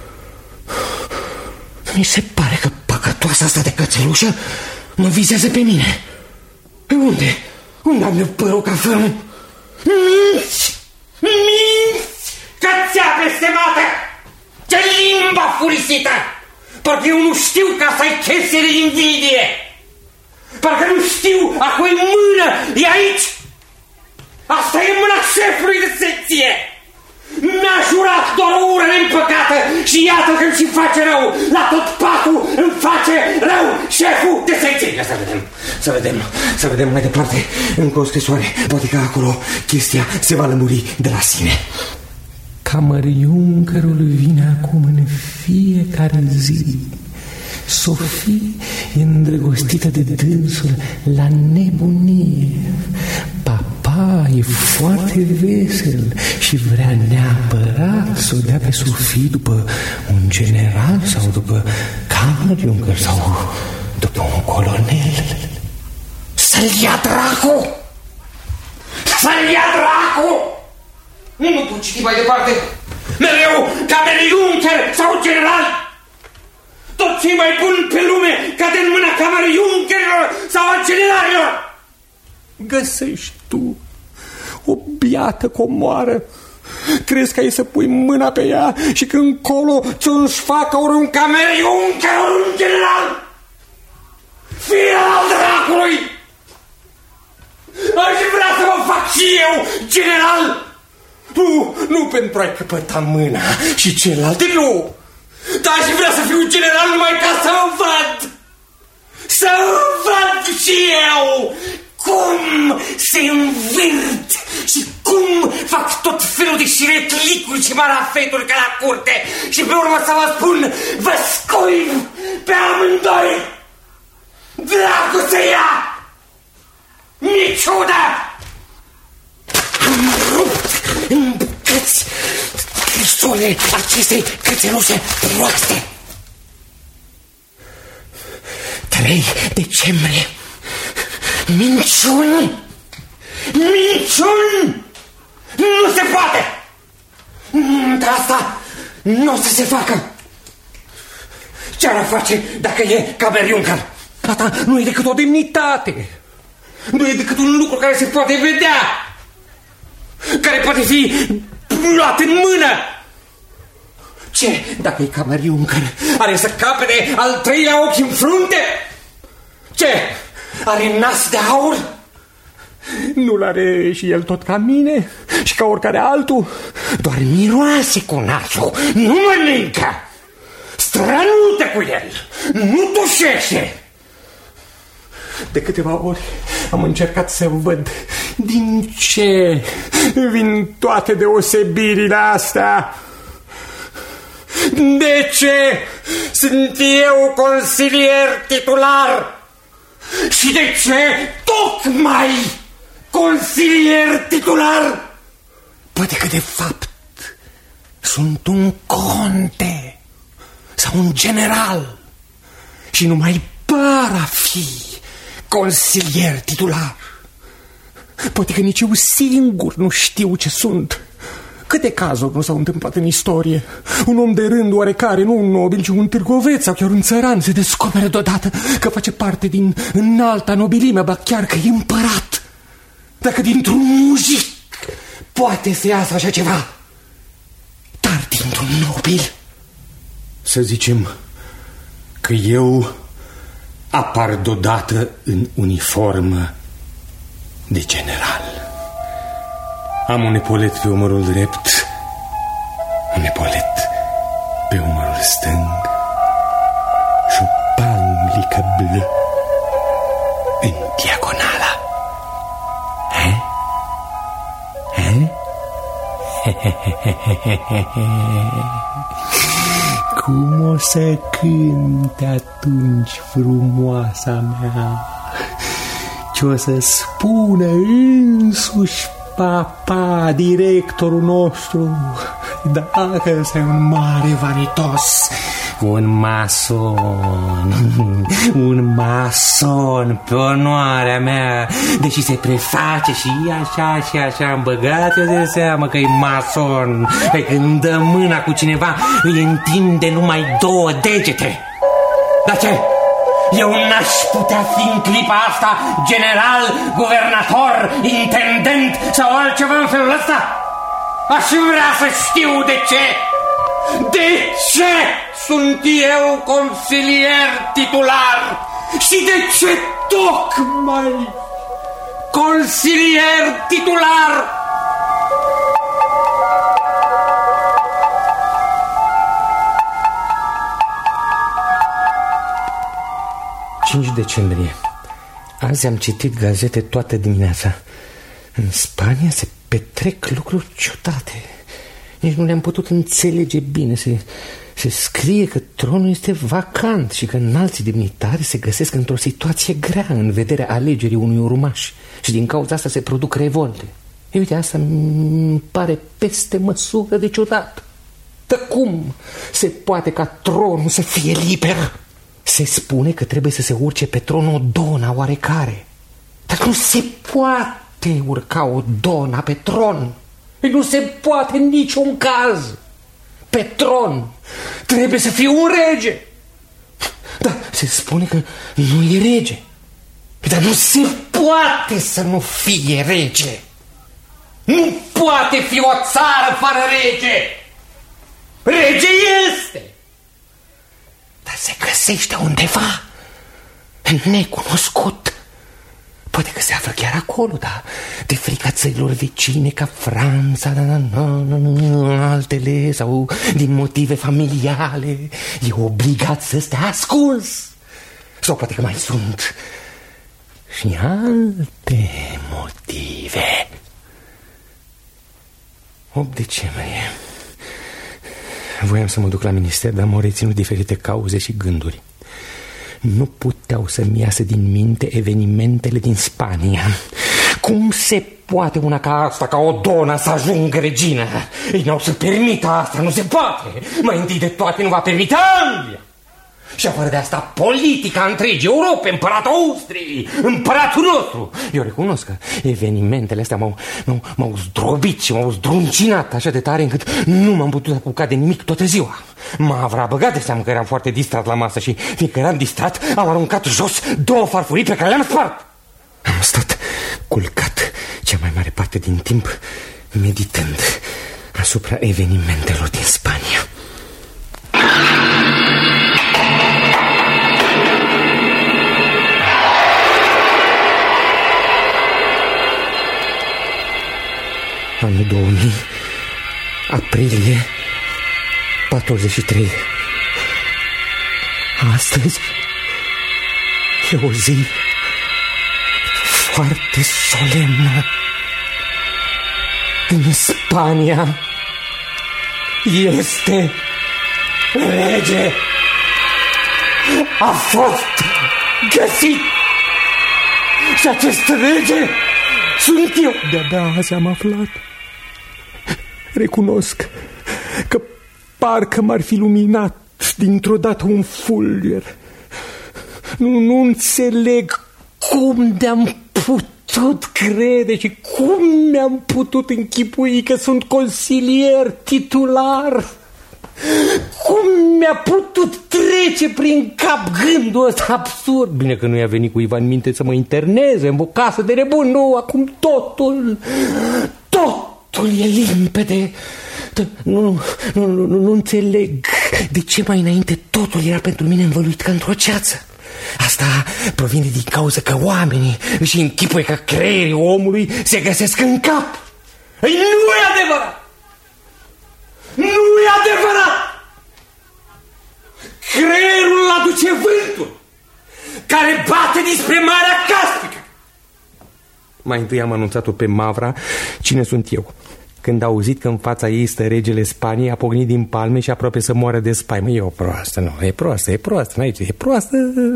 Mi se pare că păcătoasa asta de cățelușă mă vizează pe mine. Pe unde? Unde am eu părul ca fără? Minți! Cățea blestemată! Ce limba furisită! Parcă eu nu știu ca să-i chese de invidie! Parcă nu știu a cui mână e aici! Asta e mâna șefului de secție! Mi-a jurat doar o ură neîmpăcată și iată că îmi face rău. La tot patul îmi face rău șeful de secție. Ia să vedem mai departe. Încă o scrisoare. Poate că acolo chestia se va lămuri de la sine. Kammerjunkerul vine acum în fiecare zi. Sophie e îndrăgostită de dânsul la nebunie. Papa e foarte vesel și vrea neapărat să o dea pe Sophie după un general sau după Kammerjunker sau după un colonel. Să-l ia dracu! Să-l ia dracu! Nu pot citi mai departe. Mereu Kammerjunker sau general. Tot ce mai bun pe lume cade în mâna Kammerjunkerilor sau a generalilor. Găsești tu o biată comoară. Crezi că ai să pui mâna pe ea și când colo ți-o-și facă ori un Kammerjunker, ori un general? Fie al dracului! Aș vrea să mă fac și eu general! Nu pentru a-i căpăta mâna și celelalte, nu! Dar aș vrea să fiu general numai ca să mă văd! Să văd și eu cum se învârt și cum fac tot felul de șiretlicuri și marafeturi ca la curte și pe urmă să vă spun, vă scoiv pe amândoi! Dracu să ia! Niciodă! Am rupt în bucăți scrisorile acestei cățelușe proaste. 3 decembrie. Minciuni! Minciuni! Nu se poate! Dar asta nu o să se facă. Ce ar face dacă e Kammerjunker? Asta nu e decât o demnitate. Nu e decât un lucru care se poate vedea, care poate fi luat în mână. Ce dacă e Camer Juncker? Are să capete al treilea ochi în frunte? Ce? Are nas de aur? Nu-l are și el tot ca mine și ca oricare altul? Doar miroase cu nasul, nu mănâncă. Strănută cu el, nu tușește. De câteva ori am încercat să văd din ce vin toate deosebirile astea. De ce sunt eu consilier titular? Și de ce tocmai consilier titular? Poate că de fapt sunt un conte sau un general și nu mai par a fi consilier titular. Poate că nici eu singur nu știu ce sunt. Câte cazuri nu s-au întâmplat în istorie? Un om de rând oarecare, nu un nobil, ci un târgoveț sau chiar un țăran, se descoperă deodată că face parte din înalta nobilime, ba chiar că e împărat. Dacă dintr-un mujic poate să iasă așa ceva, dar dintr-un nobil, să zicem că eu apar deodată în uniformă de general. Am un epolet pe umărul drept, un epolet pe umărul stâng și o panglică blă în diagonala. Cum o să cânte atunci frumoasa mea? Ce o să spună însuși papa, directorul nostru, dacă ăsta e un mare vanitos, un mason, pe onoarea mea, deși se preface și așa și așa îmbăgat, eu de seamă că e mason. Păi când dă mâna cu cineva, îi întinde numai 2 degete. Dar ce? Eu n-aș putea fi în clipa asta general, guvernator, intendent sau altceva în felul ăsta? Aș vrea să știu de ce. De ce sunt eu consilier titular? Și de ce tocmai consilier titular? 5 decembrie. Azi am citit gazete toată dimineața. În Spania se petrec lucruri ciudate. Nici nu le-am putut înțelege bine. Se scrie că tronul este vacant și că înalții demnitari se găsesc într-o situație grea în vederea alegerii unui urmaș. Și din cauza asta se produc revolte. E, uite, asta îmi pare peste măsură de ciudat. Dar cum se poate ca tronul să fie liber? Se spune că trebuie să se urce pe tron o dona oarecare. Dar nu se poate urca o dona pe tron. Nu se poate în niciun caz. Pe tron trebuie să fie un rege. Dar se spune că nu e rege. Dar nu se poate să nu fie rege. Nu poate fi o țară fără rege. Rege este, dar se găsește undeva necunoscut. Poate că se află chiar acolo, dar de frica țărilor vecine ca Franța, altele, sau din motive familiale, e obligat să stea ascuns. Sau poate că mai sunt și alte motive. 8 decembrie. Voiam să mă duc la minister, dar m-au reținut diferite cauze și gânduri. Nu puteau să-mi iasă din minte evenimentele din Spania. Cum se poate una ca asta, ca o donă, să ajungă regină? Ei n-au să permită asta, nu se poate. Mai întâi de toate nu va permite Anglia. Și afară de asta, politica întregii Europe, împăratul Austriei, împăratul nostru. Eu recunosc că evenimentele astea m-au zdrobit și m-au zdruncinat așa de tare încât nu m-am putut apuca de nimic toată ziua. M-a băgat de seamă că eram foarte distrat la masă și, fiindcă eram distrat, am aruncat jos 2 farfurii pe care le-am spart. Am stat culcat cea mai mare parte din timp meditând asupra evenimentelor din Spania. Anul 2000, aprilie 43. Astăzi e o zi foarte solemnă. În Spania este rege. A fost găsit. Și acest rege sunt eu. De-abia azi am aflat. Recunosc că parcă m-ar fi luminat dintr-o dată un fulger. Nu înțeleg cum de-am putut crede și cum mi-am putut închipui că sunt consilier titular. Cum mi-a putut trece prin cap gândul ăsta absurd? Bine că nu i-a venit cuiva în minte să mă interneze în o casă de nebun. Nu, acum totul e limpede. Nu înțeleg de ce mai înainte totul era pentru mine învăluit ca într-o ceață. Asta provine din cauza că oamenii își închipuie că creierii omului se găsesc în cap. Ei, nu e adevărat! Nu e adevărat! Creierul aduce vântul care bate dinspre Marea Caspică. Mai întâi am anunțat-o pe Mavra cine sunt eu. Când a auzit că în fața ei stă regele Spaniei, a pocnit din palme și aproape să moară de spaimă. E o proastă, nu, e proastă, aici e proastă.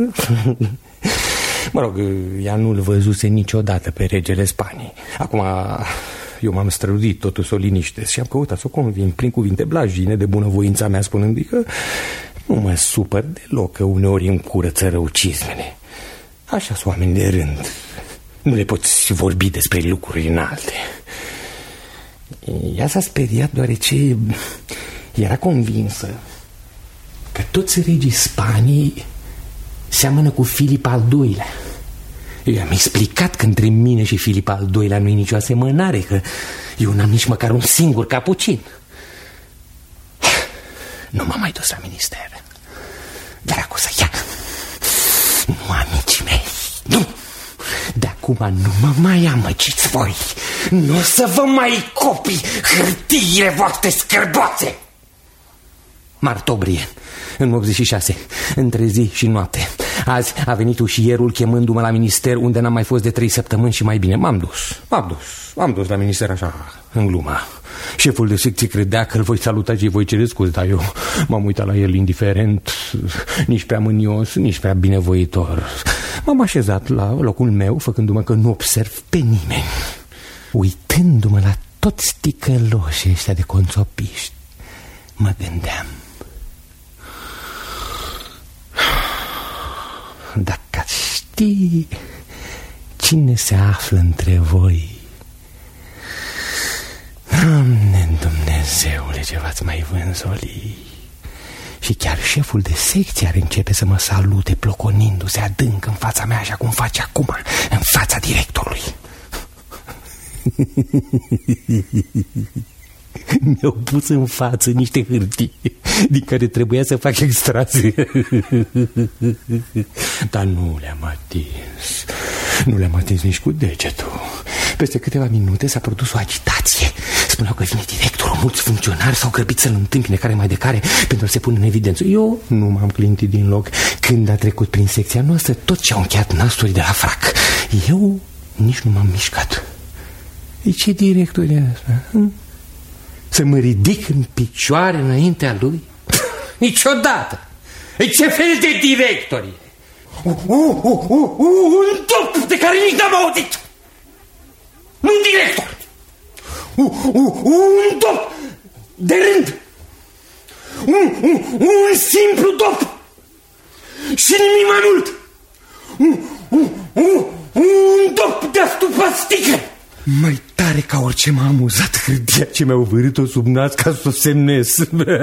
Mă rog, ea nu-l văzuse niciodată pe regele Spaniei. Acum eu m-am străduit totuși să o liniștesc și am căutat să o convin prin cuvinte blajine de bunăvoința mea, spunând-i că nu mă supăr deloc că uneori îmi curăță răucismele. Așa sunt oameni de rând. Nu le poți vorbi despre lucruri înalte. Ea s-a speriat deoarece era convinsă că toți regii Spaniei seamănă cu Filip al II-lea. Eu i-am explicat că între mine și Filip al II-lea nu e nicio asemănare, că eu n-am nici măcar un singur capucin. Nu m-am mai dus la minister. Dracu să ia. Nu, amicii mei, nu. De acum nu mă mai amăgiți voi. Nu o să vă mai copii hârtiile voastre scârboase. Martobrie, în 86, între zi și noapte. Azi a venit ușierul chemându-mă la minister, unde n-am mai fost de 3 săptămâni și mai bine. M-am dus la minister așa, în glumă. Șeful de secție credea că îl voi saluta și îi voi cere scuze, dar eu m-am uitat la el indiferent, nici prea mânios, nici prea binevoitor. M-am așezat la locul meu, făcându-mă că nu observ pe nimeni, uitându-mă la toți ticăloșii ăștia de conțopiști. Mă gândeam, dacă ați ști cine se află între voi. Doamne Dumnezeule, ce v-ați mai vânzoli. Și chiar șeful de secție ar începe să mă salute, ploconindu-se adânc în fața mea, așa cum face acum, în fața directorului. Mi-au pus în față niște hârtii din care trebuia să fac extraze. Dar nu le-am atins nici cu degetul. Peste câteva minute s-a produs o agitație. Spuneau că vine directorul, mulți funcționari s-au grăbit să-l întâmpine care mai de care pentru a se pune în evidență. Eu nu m-am clintit din loc. Când a trecut prin secția noastră, toți și-au încheiat nasturii de la frac. Eu nici nu m-am mișcat. E ce director e asta? Să mă ridic în picioare înaintea lui? Niciodată! E ce fel de director e? Un top de care nici n-am auzit! Un director! Un top de rând! Un simplu top! Și nimic mai mult. Un dop de astupastică. Mai tare ca orice m-a amuzat hârtia ce mi-au vârât-o sub nas ca să o semnez.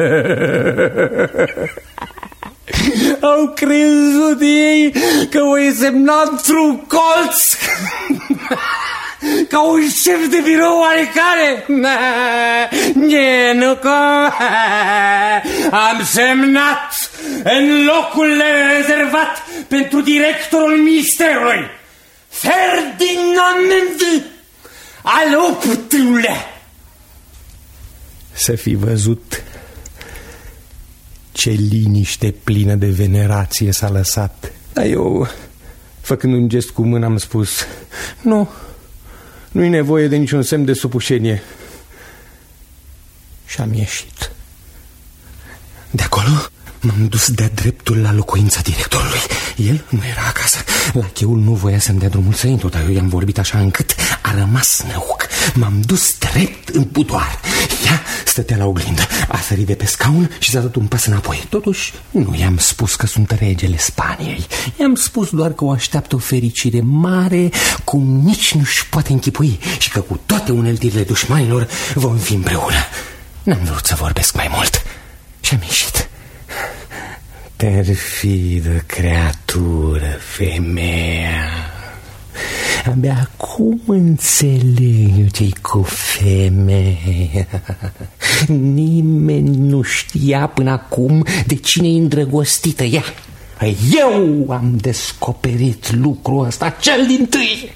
Au crezut ei că o semna într-un colț, ca un șef de birou oarecare. Nu cum. Am semnat în locul rezervat pentru directorul ministerului, Ferdinand al VIII-lea. Să fi văzut ce liniște plină de venerație s-a lăsat. Dar eu, făcând un gest cu mâna, am spus: nu-i nevoie de niciun semn de supușenie. Și am ieșit. De acolo m-am dus de-a dreptul la locuința directorului. El nu era acasă. Lacheul nu voia să-mi dea drumul să intru, dar eu i-am vorbit așa încât a rămas năuc. M-am dus drept în budoar. Ea stătea la oglindă, a sărit de pe scaun și s-a dat un pas înapoi. Totuși nu i-am spus că sunt regele Spaniei. I-am spus doar că o așteaptă o fericire mare, cum nici nu-și poate închipui, și că cu toate uneltirile dușmanilor vom fi împreună. N-am vrut să vorbesc mai mult și am ieșit. Perfidă creatură, femeia. Abia acum înțeleg ce-i cu femeia. Nimeni nu știa până acum de cine-i îndrăgostită ea. Eu am descoperit lucrul ăsta cel dintâi.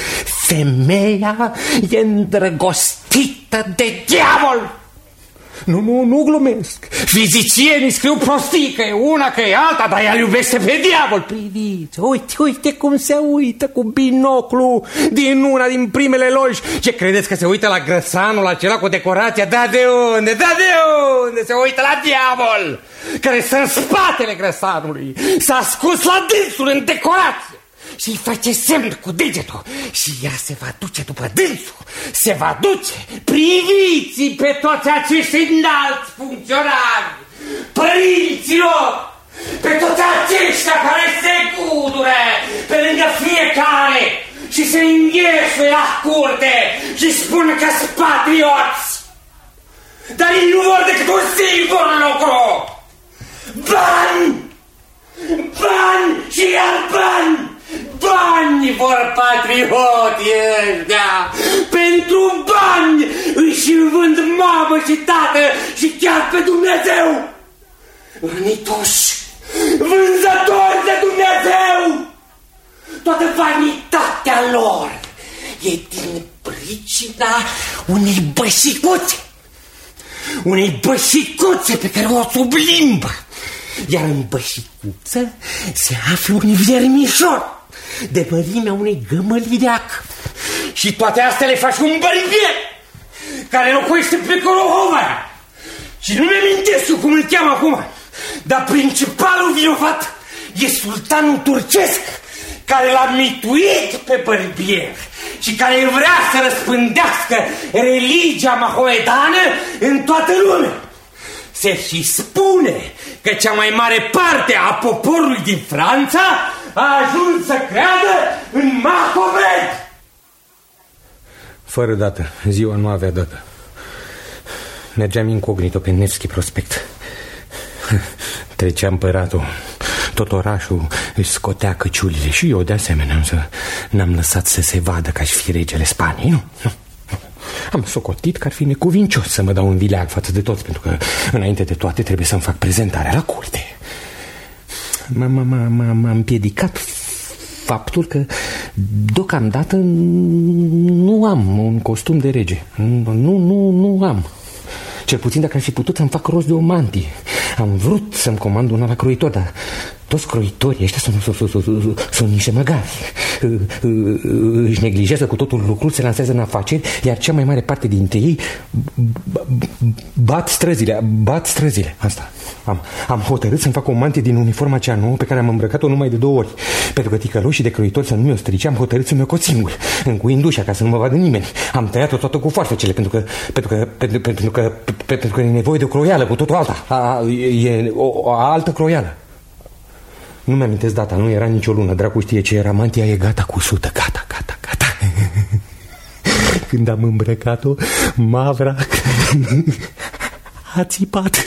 Femeia e îndrăgostită de diavol. Nu glumesc. Fizicienii scriu prostii, că e una, că e alta, dar ea iubește pe diavol. Priviți, uite cum se uită cu binoclu din una din primele loji. Ce credeți, că se uită la grăsanul acela cu decorația? Da de unde? Se uită la diavol, care stă în spatele grăsanului. S-a ascuns la dânsul în decorație și îi face semn cu degetul. Și ea se va duce după dânsul. Se va duce. Priviți pe toți acești înalți funcționari, părinților, pe toți aceștia care se gudură pe lângă fiecare și se înghesuie la curte și spun că-s patrioți. Dar ei nu vor decât un singur lucru: bani! Bani și iar bani! Bani vor patrioti ăștia. Pentru bani își vând mamă și tată și chiar pe Dumnezeu. Vânitoși, vânzători de Dumnezeu. Toată vanitatea lor e din pricina unei bășicuțe. Unei bășicuțe pe care o sublimbă. Iar în bășicuță se află un viermișor de mărimea unei gămălireacă. Și toate astea le face un bărbier care locuiește pe Corohovara. Și nu mi amintesc cum îl cheamă acum, dar principalul vinovat e sultanul turcesc, care l-a mituit pe bărbier și care vrea să răspândească religia mahomedană în toată lumea. Se și spune că cea mai mare parte a poporului din Franța a ajuns să creadă în Mahomet. Fără dată, ziua nu avea dată. Mergeam incognito pe Nevski Prospect. Trecea împăratul. Tot orașul își scotea căciulile și eu de asemenea, însă n-am lăsat să se vadă că aș fi regele Spaniei, nu. Am socotit că ar fi necuvincios să mă dau un vileag față de toți, pentru că înainte de toate trebuie să-mi fac prezentarea la curte. M-a împiedicat faptul că deocamdată nu am un costum de rege. Nu am. Cel puțin dacă aș fi putut să-mi fac rost de o mantie. Am vrut să-mi comand una la croitor, dar toți croitorii ăștia sunt niște măgari. Își neglijează cu totul lucrul, se lansează în afaceri, iar cea mai mare parte dintre ei bat străzile. Asta. Am hotărât să-mi fac o mantie din uniforma cea nouă pe care am îmbrăcat-o numai de 2 ori. Pentru că ticăloșii de croitori să nu mi-o strice, am hotărât să mi-o cot singur, încuind ușa ca să nu mă vadă nimeni. Am tăiat-o toată cu foarfecele, pentru că e nevoie de o croială cu totul alta. E o altă croială. Nu mi-amintesc data, nu era nicio lună. Dracu știe ce era, mantia e gata cu sută. Gata. Când am îmbrăcat-o, Mavra a țipat.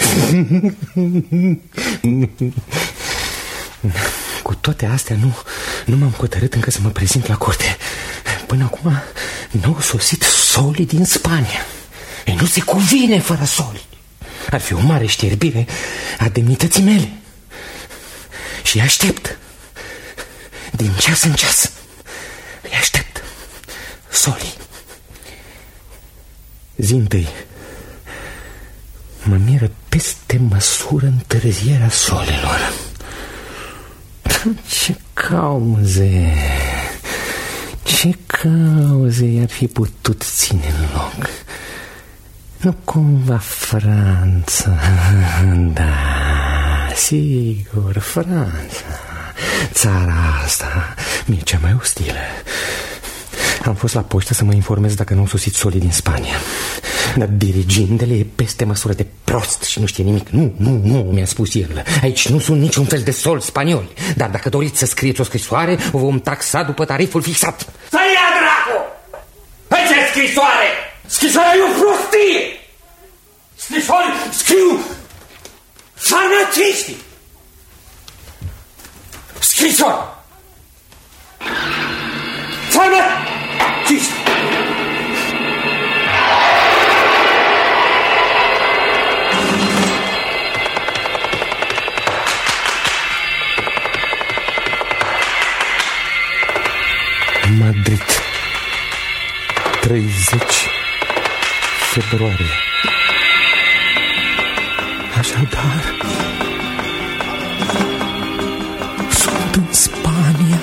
Cu toate astea nu m-am hotărât încă să mă prezint la curte. Până acum n-au sosit soli din Spania. Ei, nu se cuvine fără soli. Ar fi o mare șterbire a demnității mele. Și aștept. Din ceas în ceas îi aștept soli. Zi întâi. Mă miră peste măsură întârzierea solilor. Ce cauze i-ar fi putut ține în loc? Nu cumva Franța? Da, sigur, Franța. Țara asta mi-e cea mai ostilă. Am fost la poștă să mă informez dacă nu au sosit solii din Spania. Dar dirigindele e peste măsură de prost și nu știe nimic. Nu, mi-a spus el. Aici nu sunt niciun fel de soli spanioli. Dar dacă doriți să scrieți o scrisoare, o vom taxa după tariful fixat. Să ia dracu! Aici e scrisoare! Scrisoarea e o prostie! Scrisoare scriu farmaciștii! Scrisoare! Farmaciștii! Madrid, 30 februarie. Așadar, sunt în Spania.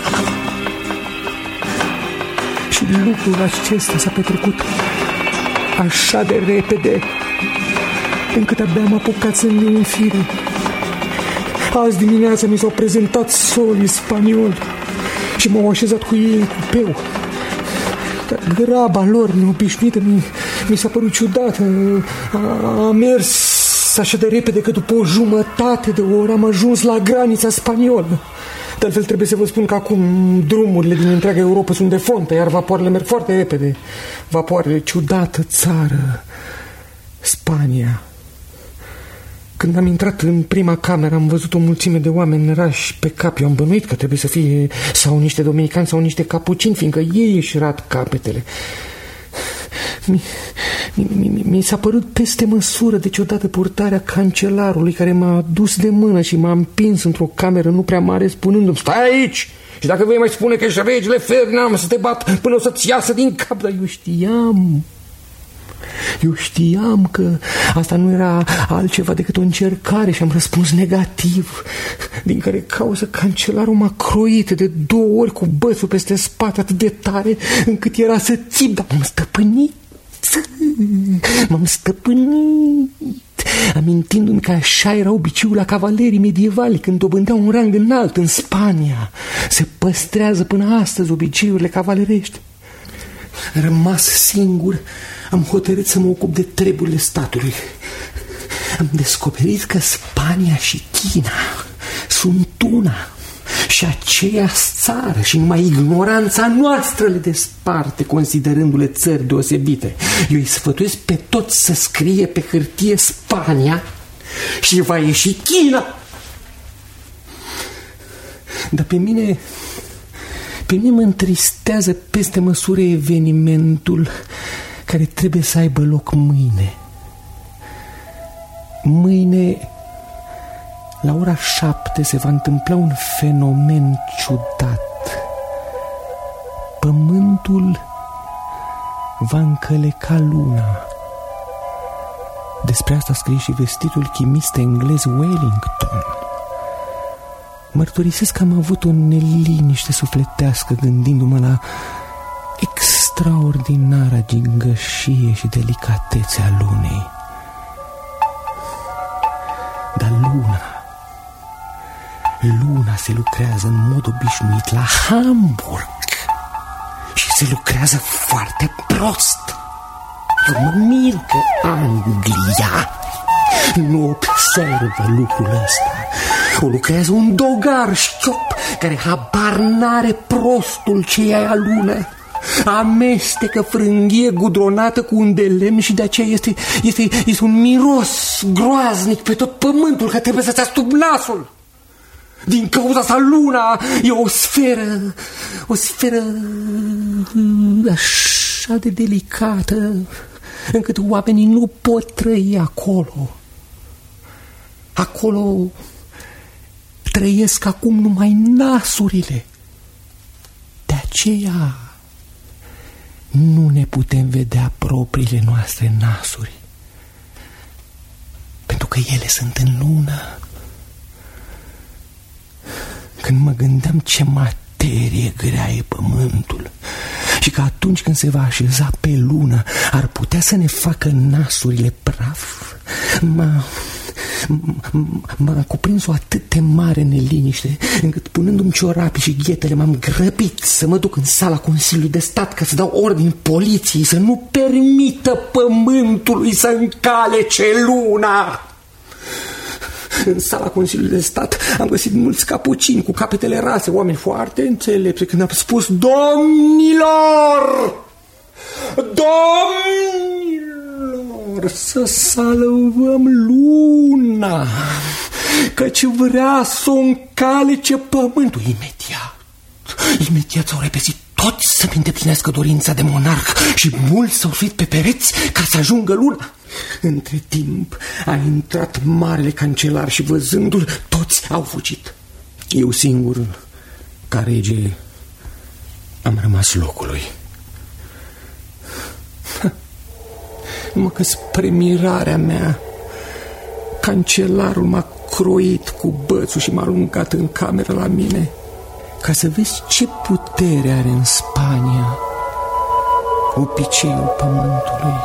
Și lucrul acesta s-a petrecut așa de repede, încât abia am apucat să-mi iau în fire. Azi dimineața mi s-au prezentat solii spanioli și m-au așezat cu ei în cupeu. Dar graba lor neobișnuită mi s-a părut ciudată. A mers așa de repede că după o jumătate de oră am ajuns la granița spaniolă. De altfel trebuie să vă spun că acum drumurile din întreaga Europa sunt de fontă, iar vapoarele merg foarte repede. Vapoarele, ciudată țară, Spania. Când am intrat în prima cameră, am văzut o mulțime de oameni rași pe cap. Eu am bănuit că trebuie să fie sau niște dominicani sau niște capucini, fiindcă ei își rat capetele. Mi s-a părut peste măsură deodată purtarea cancelarului, care m-a dus de mână și m-a împins într-o cameră nu prea mare, spunându-mi: stai aici! Și dacă vei mai spune că ești regele Ferdinand, să te bat până o să-ți iasă din cap. Dar eu știam că asta nu era altceva decât o încercare și am răspuns negativ, din care cauză cancelarul m-a croit de 2 ori cu bățul peste spate atât de tare încât era să țip, dar m-am stăpânit, amintindu-mi că așa era obiceiul la cavalerii medievali când dobândeau un rang înalt în Spania. Se păstrează până astăzi obiceiurile cavalerești. Rămas singur, am hotărât să mă ocup de treburile statului. Am descoperit că Spania și China sunt una și aceeași țară și numai ignoranța noastră le desparte, considerându-le țări deosebite. Eu îi sfătuiesc pe toți să scrie pe hârtie Spania și va ieși China. Dar pe mine mă întristează peste măsură evenimentul care trebuie să aibă loc mâine. Mâine, la ora 7, se va întâmpla un fenomen ciudat. Pământul va încăleca luna. Despre asta scrie și vestitul chimist englez Wellington. Mărturisesc că am avut o neliniște sufletească gândindu-mă la extraordinara gingășie și delicatețe a lunei. Dar luna se lucrează în mod obișnuit la Hamburg și se lucrează foarte prost. Eu mă mir că Anglia nu observă lucrul ăsta. O lucrează un dogar șchiop care habar n-are prostul ce i-a lună. Amestecă frânghie gudronată cu un de lemn și de aceea este un miros groaznic pe tot pământul, că trebuie să-ți astup nasul. Din cauza asta luna e o sferă așa de delicată încât oamenii nu pot trăi acolo. Acolo trăiesc acum numai nasurile. De aceea nu ne putem vedea propriile noastre nasuri, pentru că ele sunt în lună. Când mă gândeam ce materie grea e pământul și că atunci când se va așeza pe lună ar putea să ne facă nasurile praf, m-a cuprins o atât de mare neliniște încât, punându-mi ciorapii și ghetele, m-am grăbit să mă duc în sala Consiliului de Stat ca să dau ordin poliției să nu permită pământului să încalece luna. În sala Consiliului de Stat am găsit mulți capucini cu capetele rase, oameni foarte înțelepți, când am spus: Domnilor, să salvăm luna, căci vrea să o încalece pământul. Imediat s-au repezit toți să-mi îndeplinească dorința de monarh și mulți s-au suit pe pereți ca să ajungă luna. Între timp a intrat marele cancelar și, văzându-l, toți au fugit. Eu singur, ca rege, am rămas locului. Numai că, spre mirarea mea, cancelarul m-a croit cu bățul și m-a aruncat în cameră la mine, ca să vezi ce putere are în Spania obiceiul pământului.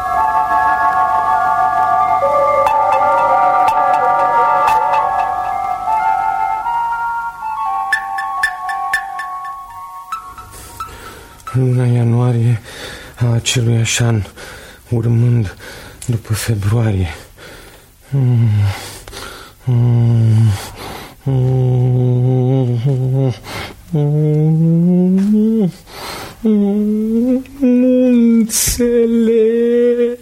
Luna ianuarie a aceluiași an, urmând după februarie. Nu înțeleg.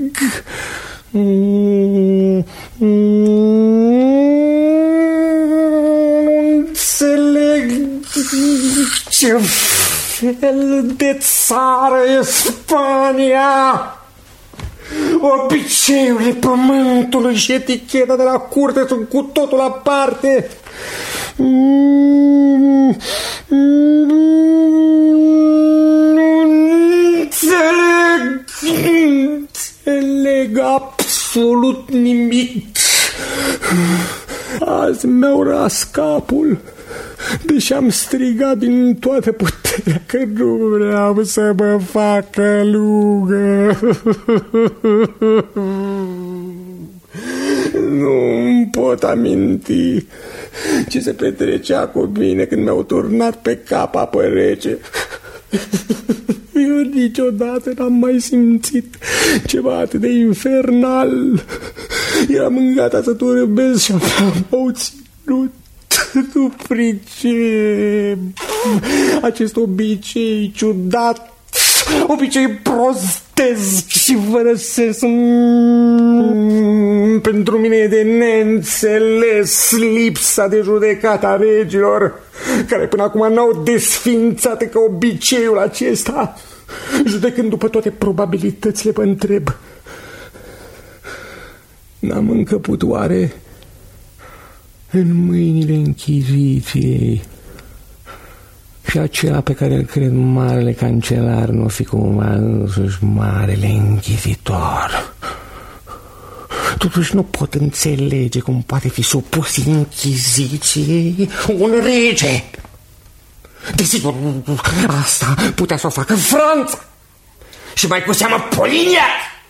Nu înțeleg ce fel de țară e Spania. Obiceiurile pământului și eticheta de la curte sunt cu totul aparte. Nu înțeleg absolut nimic. Azi mi-au ras capul, deși am strigat din toată puterea că nu vreau să mă facă lungă. Nu-mi pot aminti ce se petrecea cu mine când mi-au turnat pe cap apă rece. Eu niciodată n-am mai simțit ceva atât de infernal. Eram gata să turăbesc și am ținut. Nu pricep acest obicei ciudat, obicei prostesc și fără sens. Pentru mine e de neînțeles lipsa de judecată a regilor, care până acum n-au desfințat că obiceiul acesta. Judecând după toate probabilitățile, mă întreb: n-am încăput oare în mâinile închiziției și acela pe care îl cred marele cancelar nu fi cumva însuși marele închizitor? Totuși nu pot înțelege cum poate fi supus închiziției un rege. Desigur, asta putea să o facă Franța și mai cu seamă Polignac.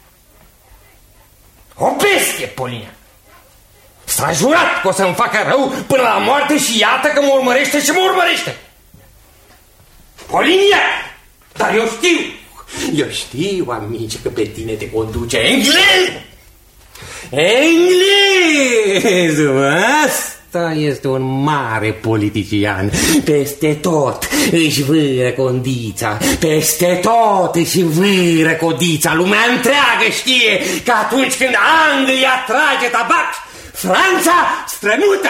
O bestie, Polignac. S-a jurat că o să-mi facă rău până la moarte și iată că mă urmărește și mă urmărește. Polignac! Dar eu știu, amici, că pe tine te conduce englez! Englez! Ăsta este un mare politician. Peste tot își vâră condița. Peste tot își vâră condița. Lumea întreagă știe că atunci când Anglia trage tabac, Franța strănută.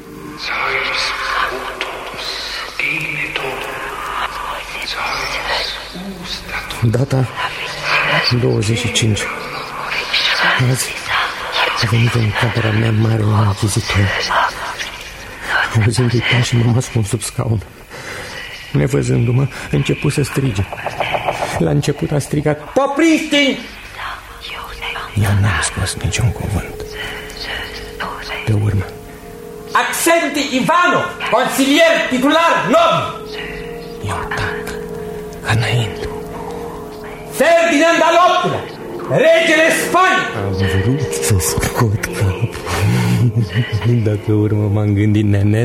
Data 25. Azi a venit în camera mea mare un inchizitor. Auzindu-i pașii, m-am ascuns sub scaun. Nevăzându-mă, a început să strige. La început a strigat: popriți! Eu n-am spus niciun cuvânt. Pe urmă: Accenti Ivano, consilier titular nobl. Eu tac, înainte. Ferdinand al VIII-lea, regele Spaniei. Am vrut să scot capul, dar pe urmă m-am gândit: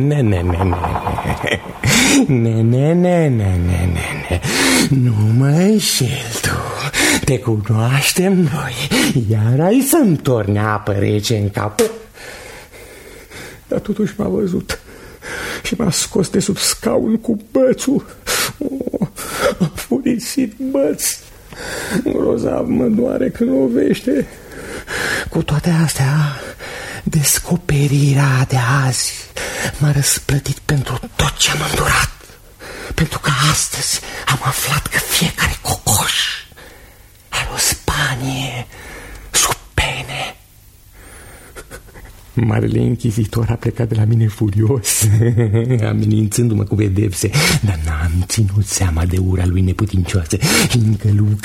nu mă înșel tu, te cunoaștem noi, iar ai să-mi torni apă rece în cap. Dar totuși m-a văzut și m-a scos de sub scaun cu bățul. A furisit Băț. Grozav mă doare când o vește. Cu toate astea, descoperirea de azi m-a răsplătit pentru tot ce am îndurat. Pentru că astăzi am aflat că fiecare cocoș are o Spanie sub pene. Marele inchizitor a plecat de la mine furios, amenințându-mă cu pedepse, dar n-am ținut seama de ura lui neputincioasă. Încă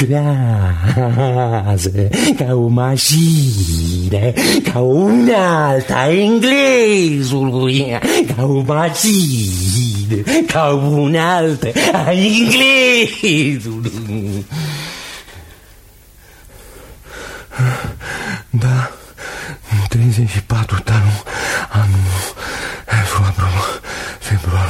lucrează ca o mașină, ca o unealtă englezului, ca o mașină, ca o unealtă a englezului. Da, 34 anul februar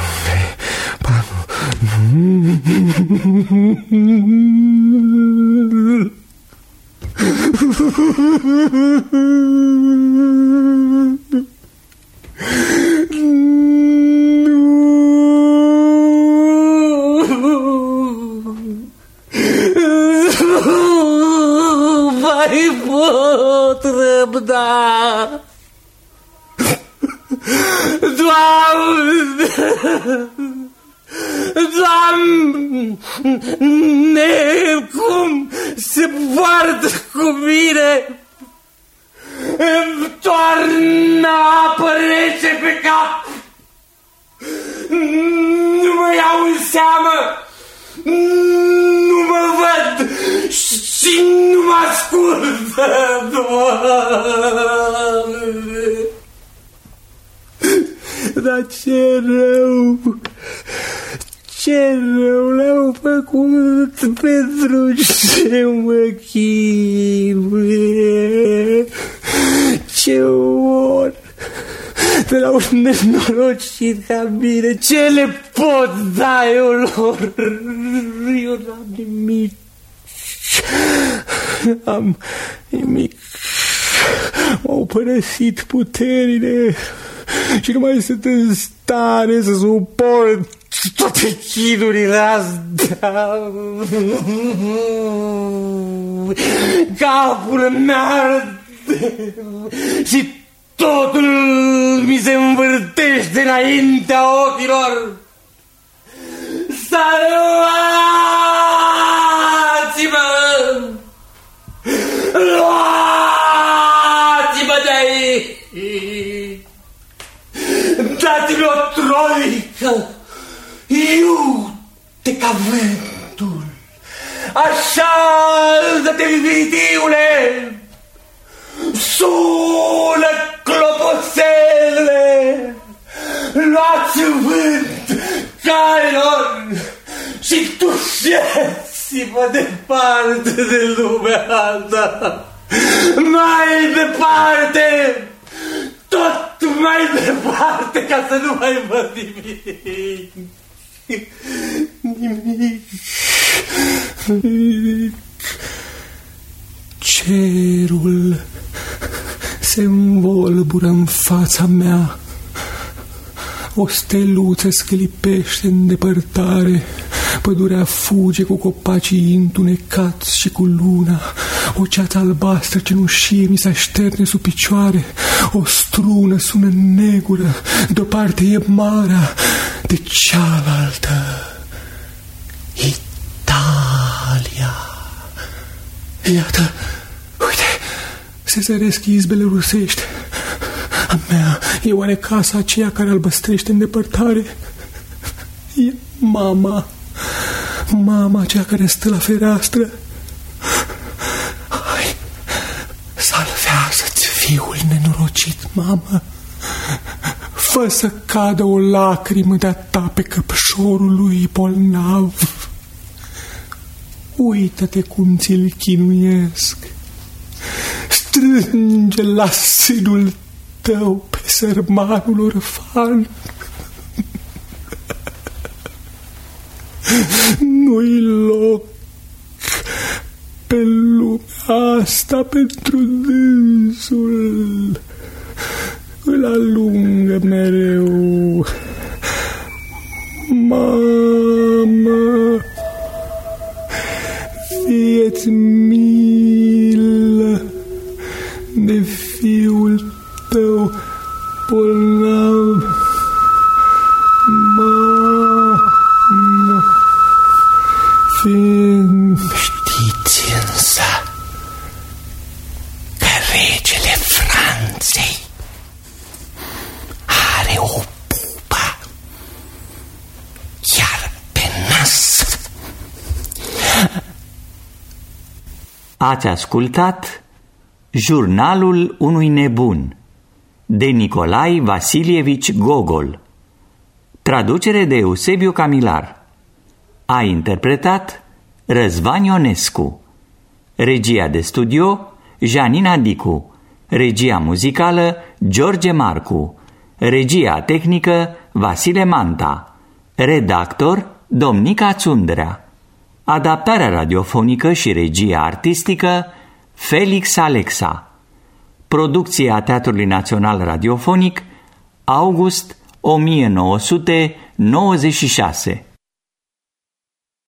4 mai pot răbda. Doamne, cum se poartă cu mine? Îmi toarnă apă rece pe cap. Nu mă iau în seamă, nu mă văd și nu mă ascultă, Doamne. Dar ce rău le-au făcut, pentru ce mă chinuie, ce or de la un nenorocit ca mine, ce le pot da eu lor? Eu n-am nimic, am nimic, m-au părăsit puterile și nu mai sunt în stare să suport toate chinurile astea. Capul mi-arde și totul mi se învârtește înaintea ochilor. Salvați-mă! Luați-mă de aici! Dați-mi o troică, iute ca vântul, așează-te, vitiule, sună clopoțelele, luați vânt cailor și duceți-mă departe de lumea asta, mai departe, tot mai departe, ca să nu mai văd nimic. Nimic. Cerul se învolbură în fața mea. O steluță sclipește în depărtare, pădurea fuge cu copacii întunecați și cu luna. O ceață albastră cenușie mi se așterne sub picioare. O strună sună negură, de-o parte e marea, de cealaltă Italia. Iată, uite, se zăresc izbele rusești. A mea e oare casa aceea care albăstrește în depărtare? E mama, mama aceea care stă la fereastră. Hai, salvează-ți fiul nenorocit, mamă. Fă să cadă o lacrimă de-a ta pe căpșorul lui bolnav. Uită-te cum ți-l chinuiesc. Strânge la sânul tău pe sărmanul orfan. Nu-i loc pe lumea asta pentru dânsul. Îl alungă mereu. Mamă, fie-ți milă de fiul tău bolnav. Mamă, știți însă că regele Franței are o pupă chiar pe nas. Ați ascultat Jurnalul unui nebun de Nicolae Vasilievici Gogol, traducere de Eusebiu Camilar. A interpretat Răzvan Ionescu. Regia de studio Janina Dicu. Regia muzicală George Marcu. Regia tehnică Vasile Manta. Redactor Domnica Țundrea. Adaptarea radiofonică și regia artistică Felix Alexa. Producția Teatrului Național Radiofonic August 1996.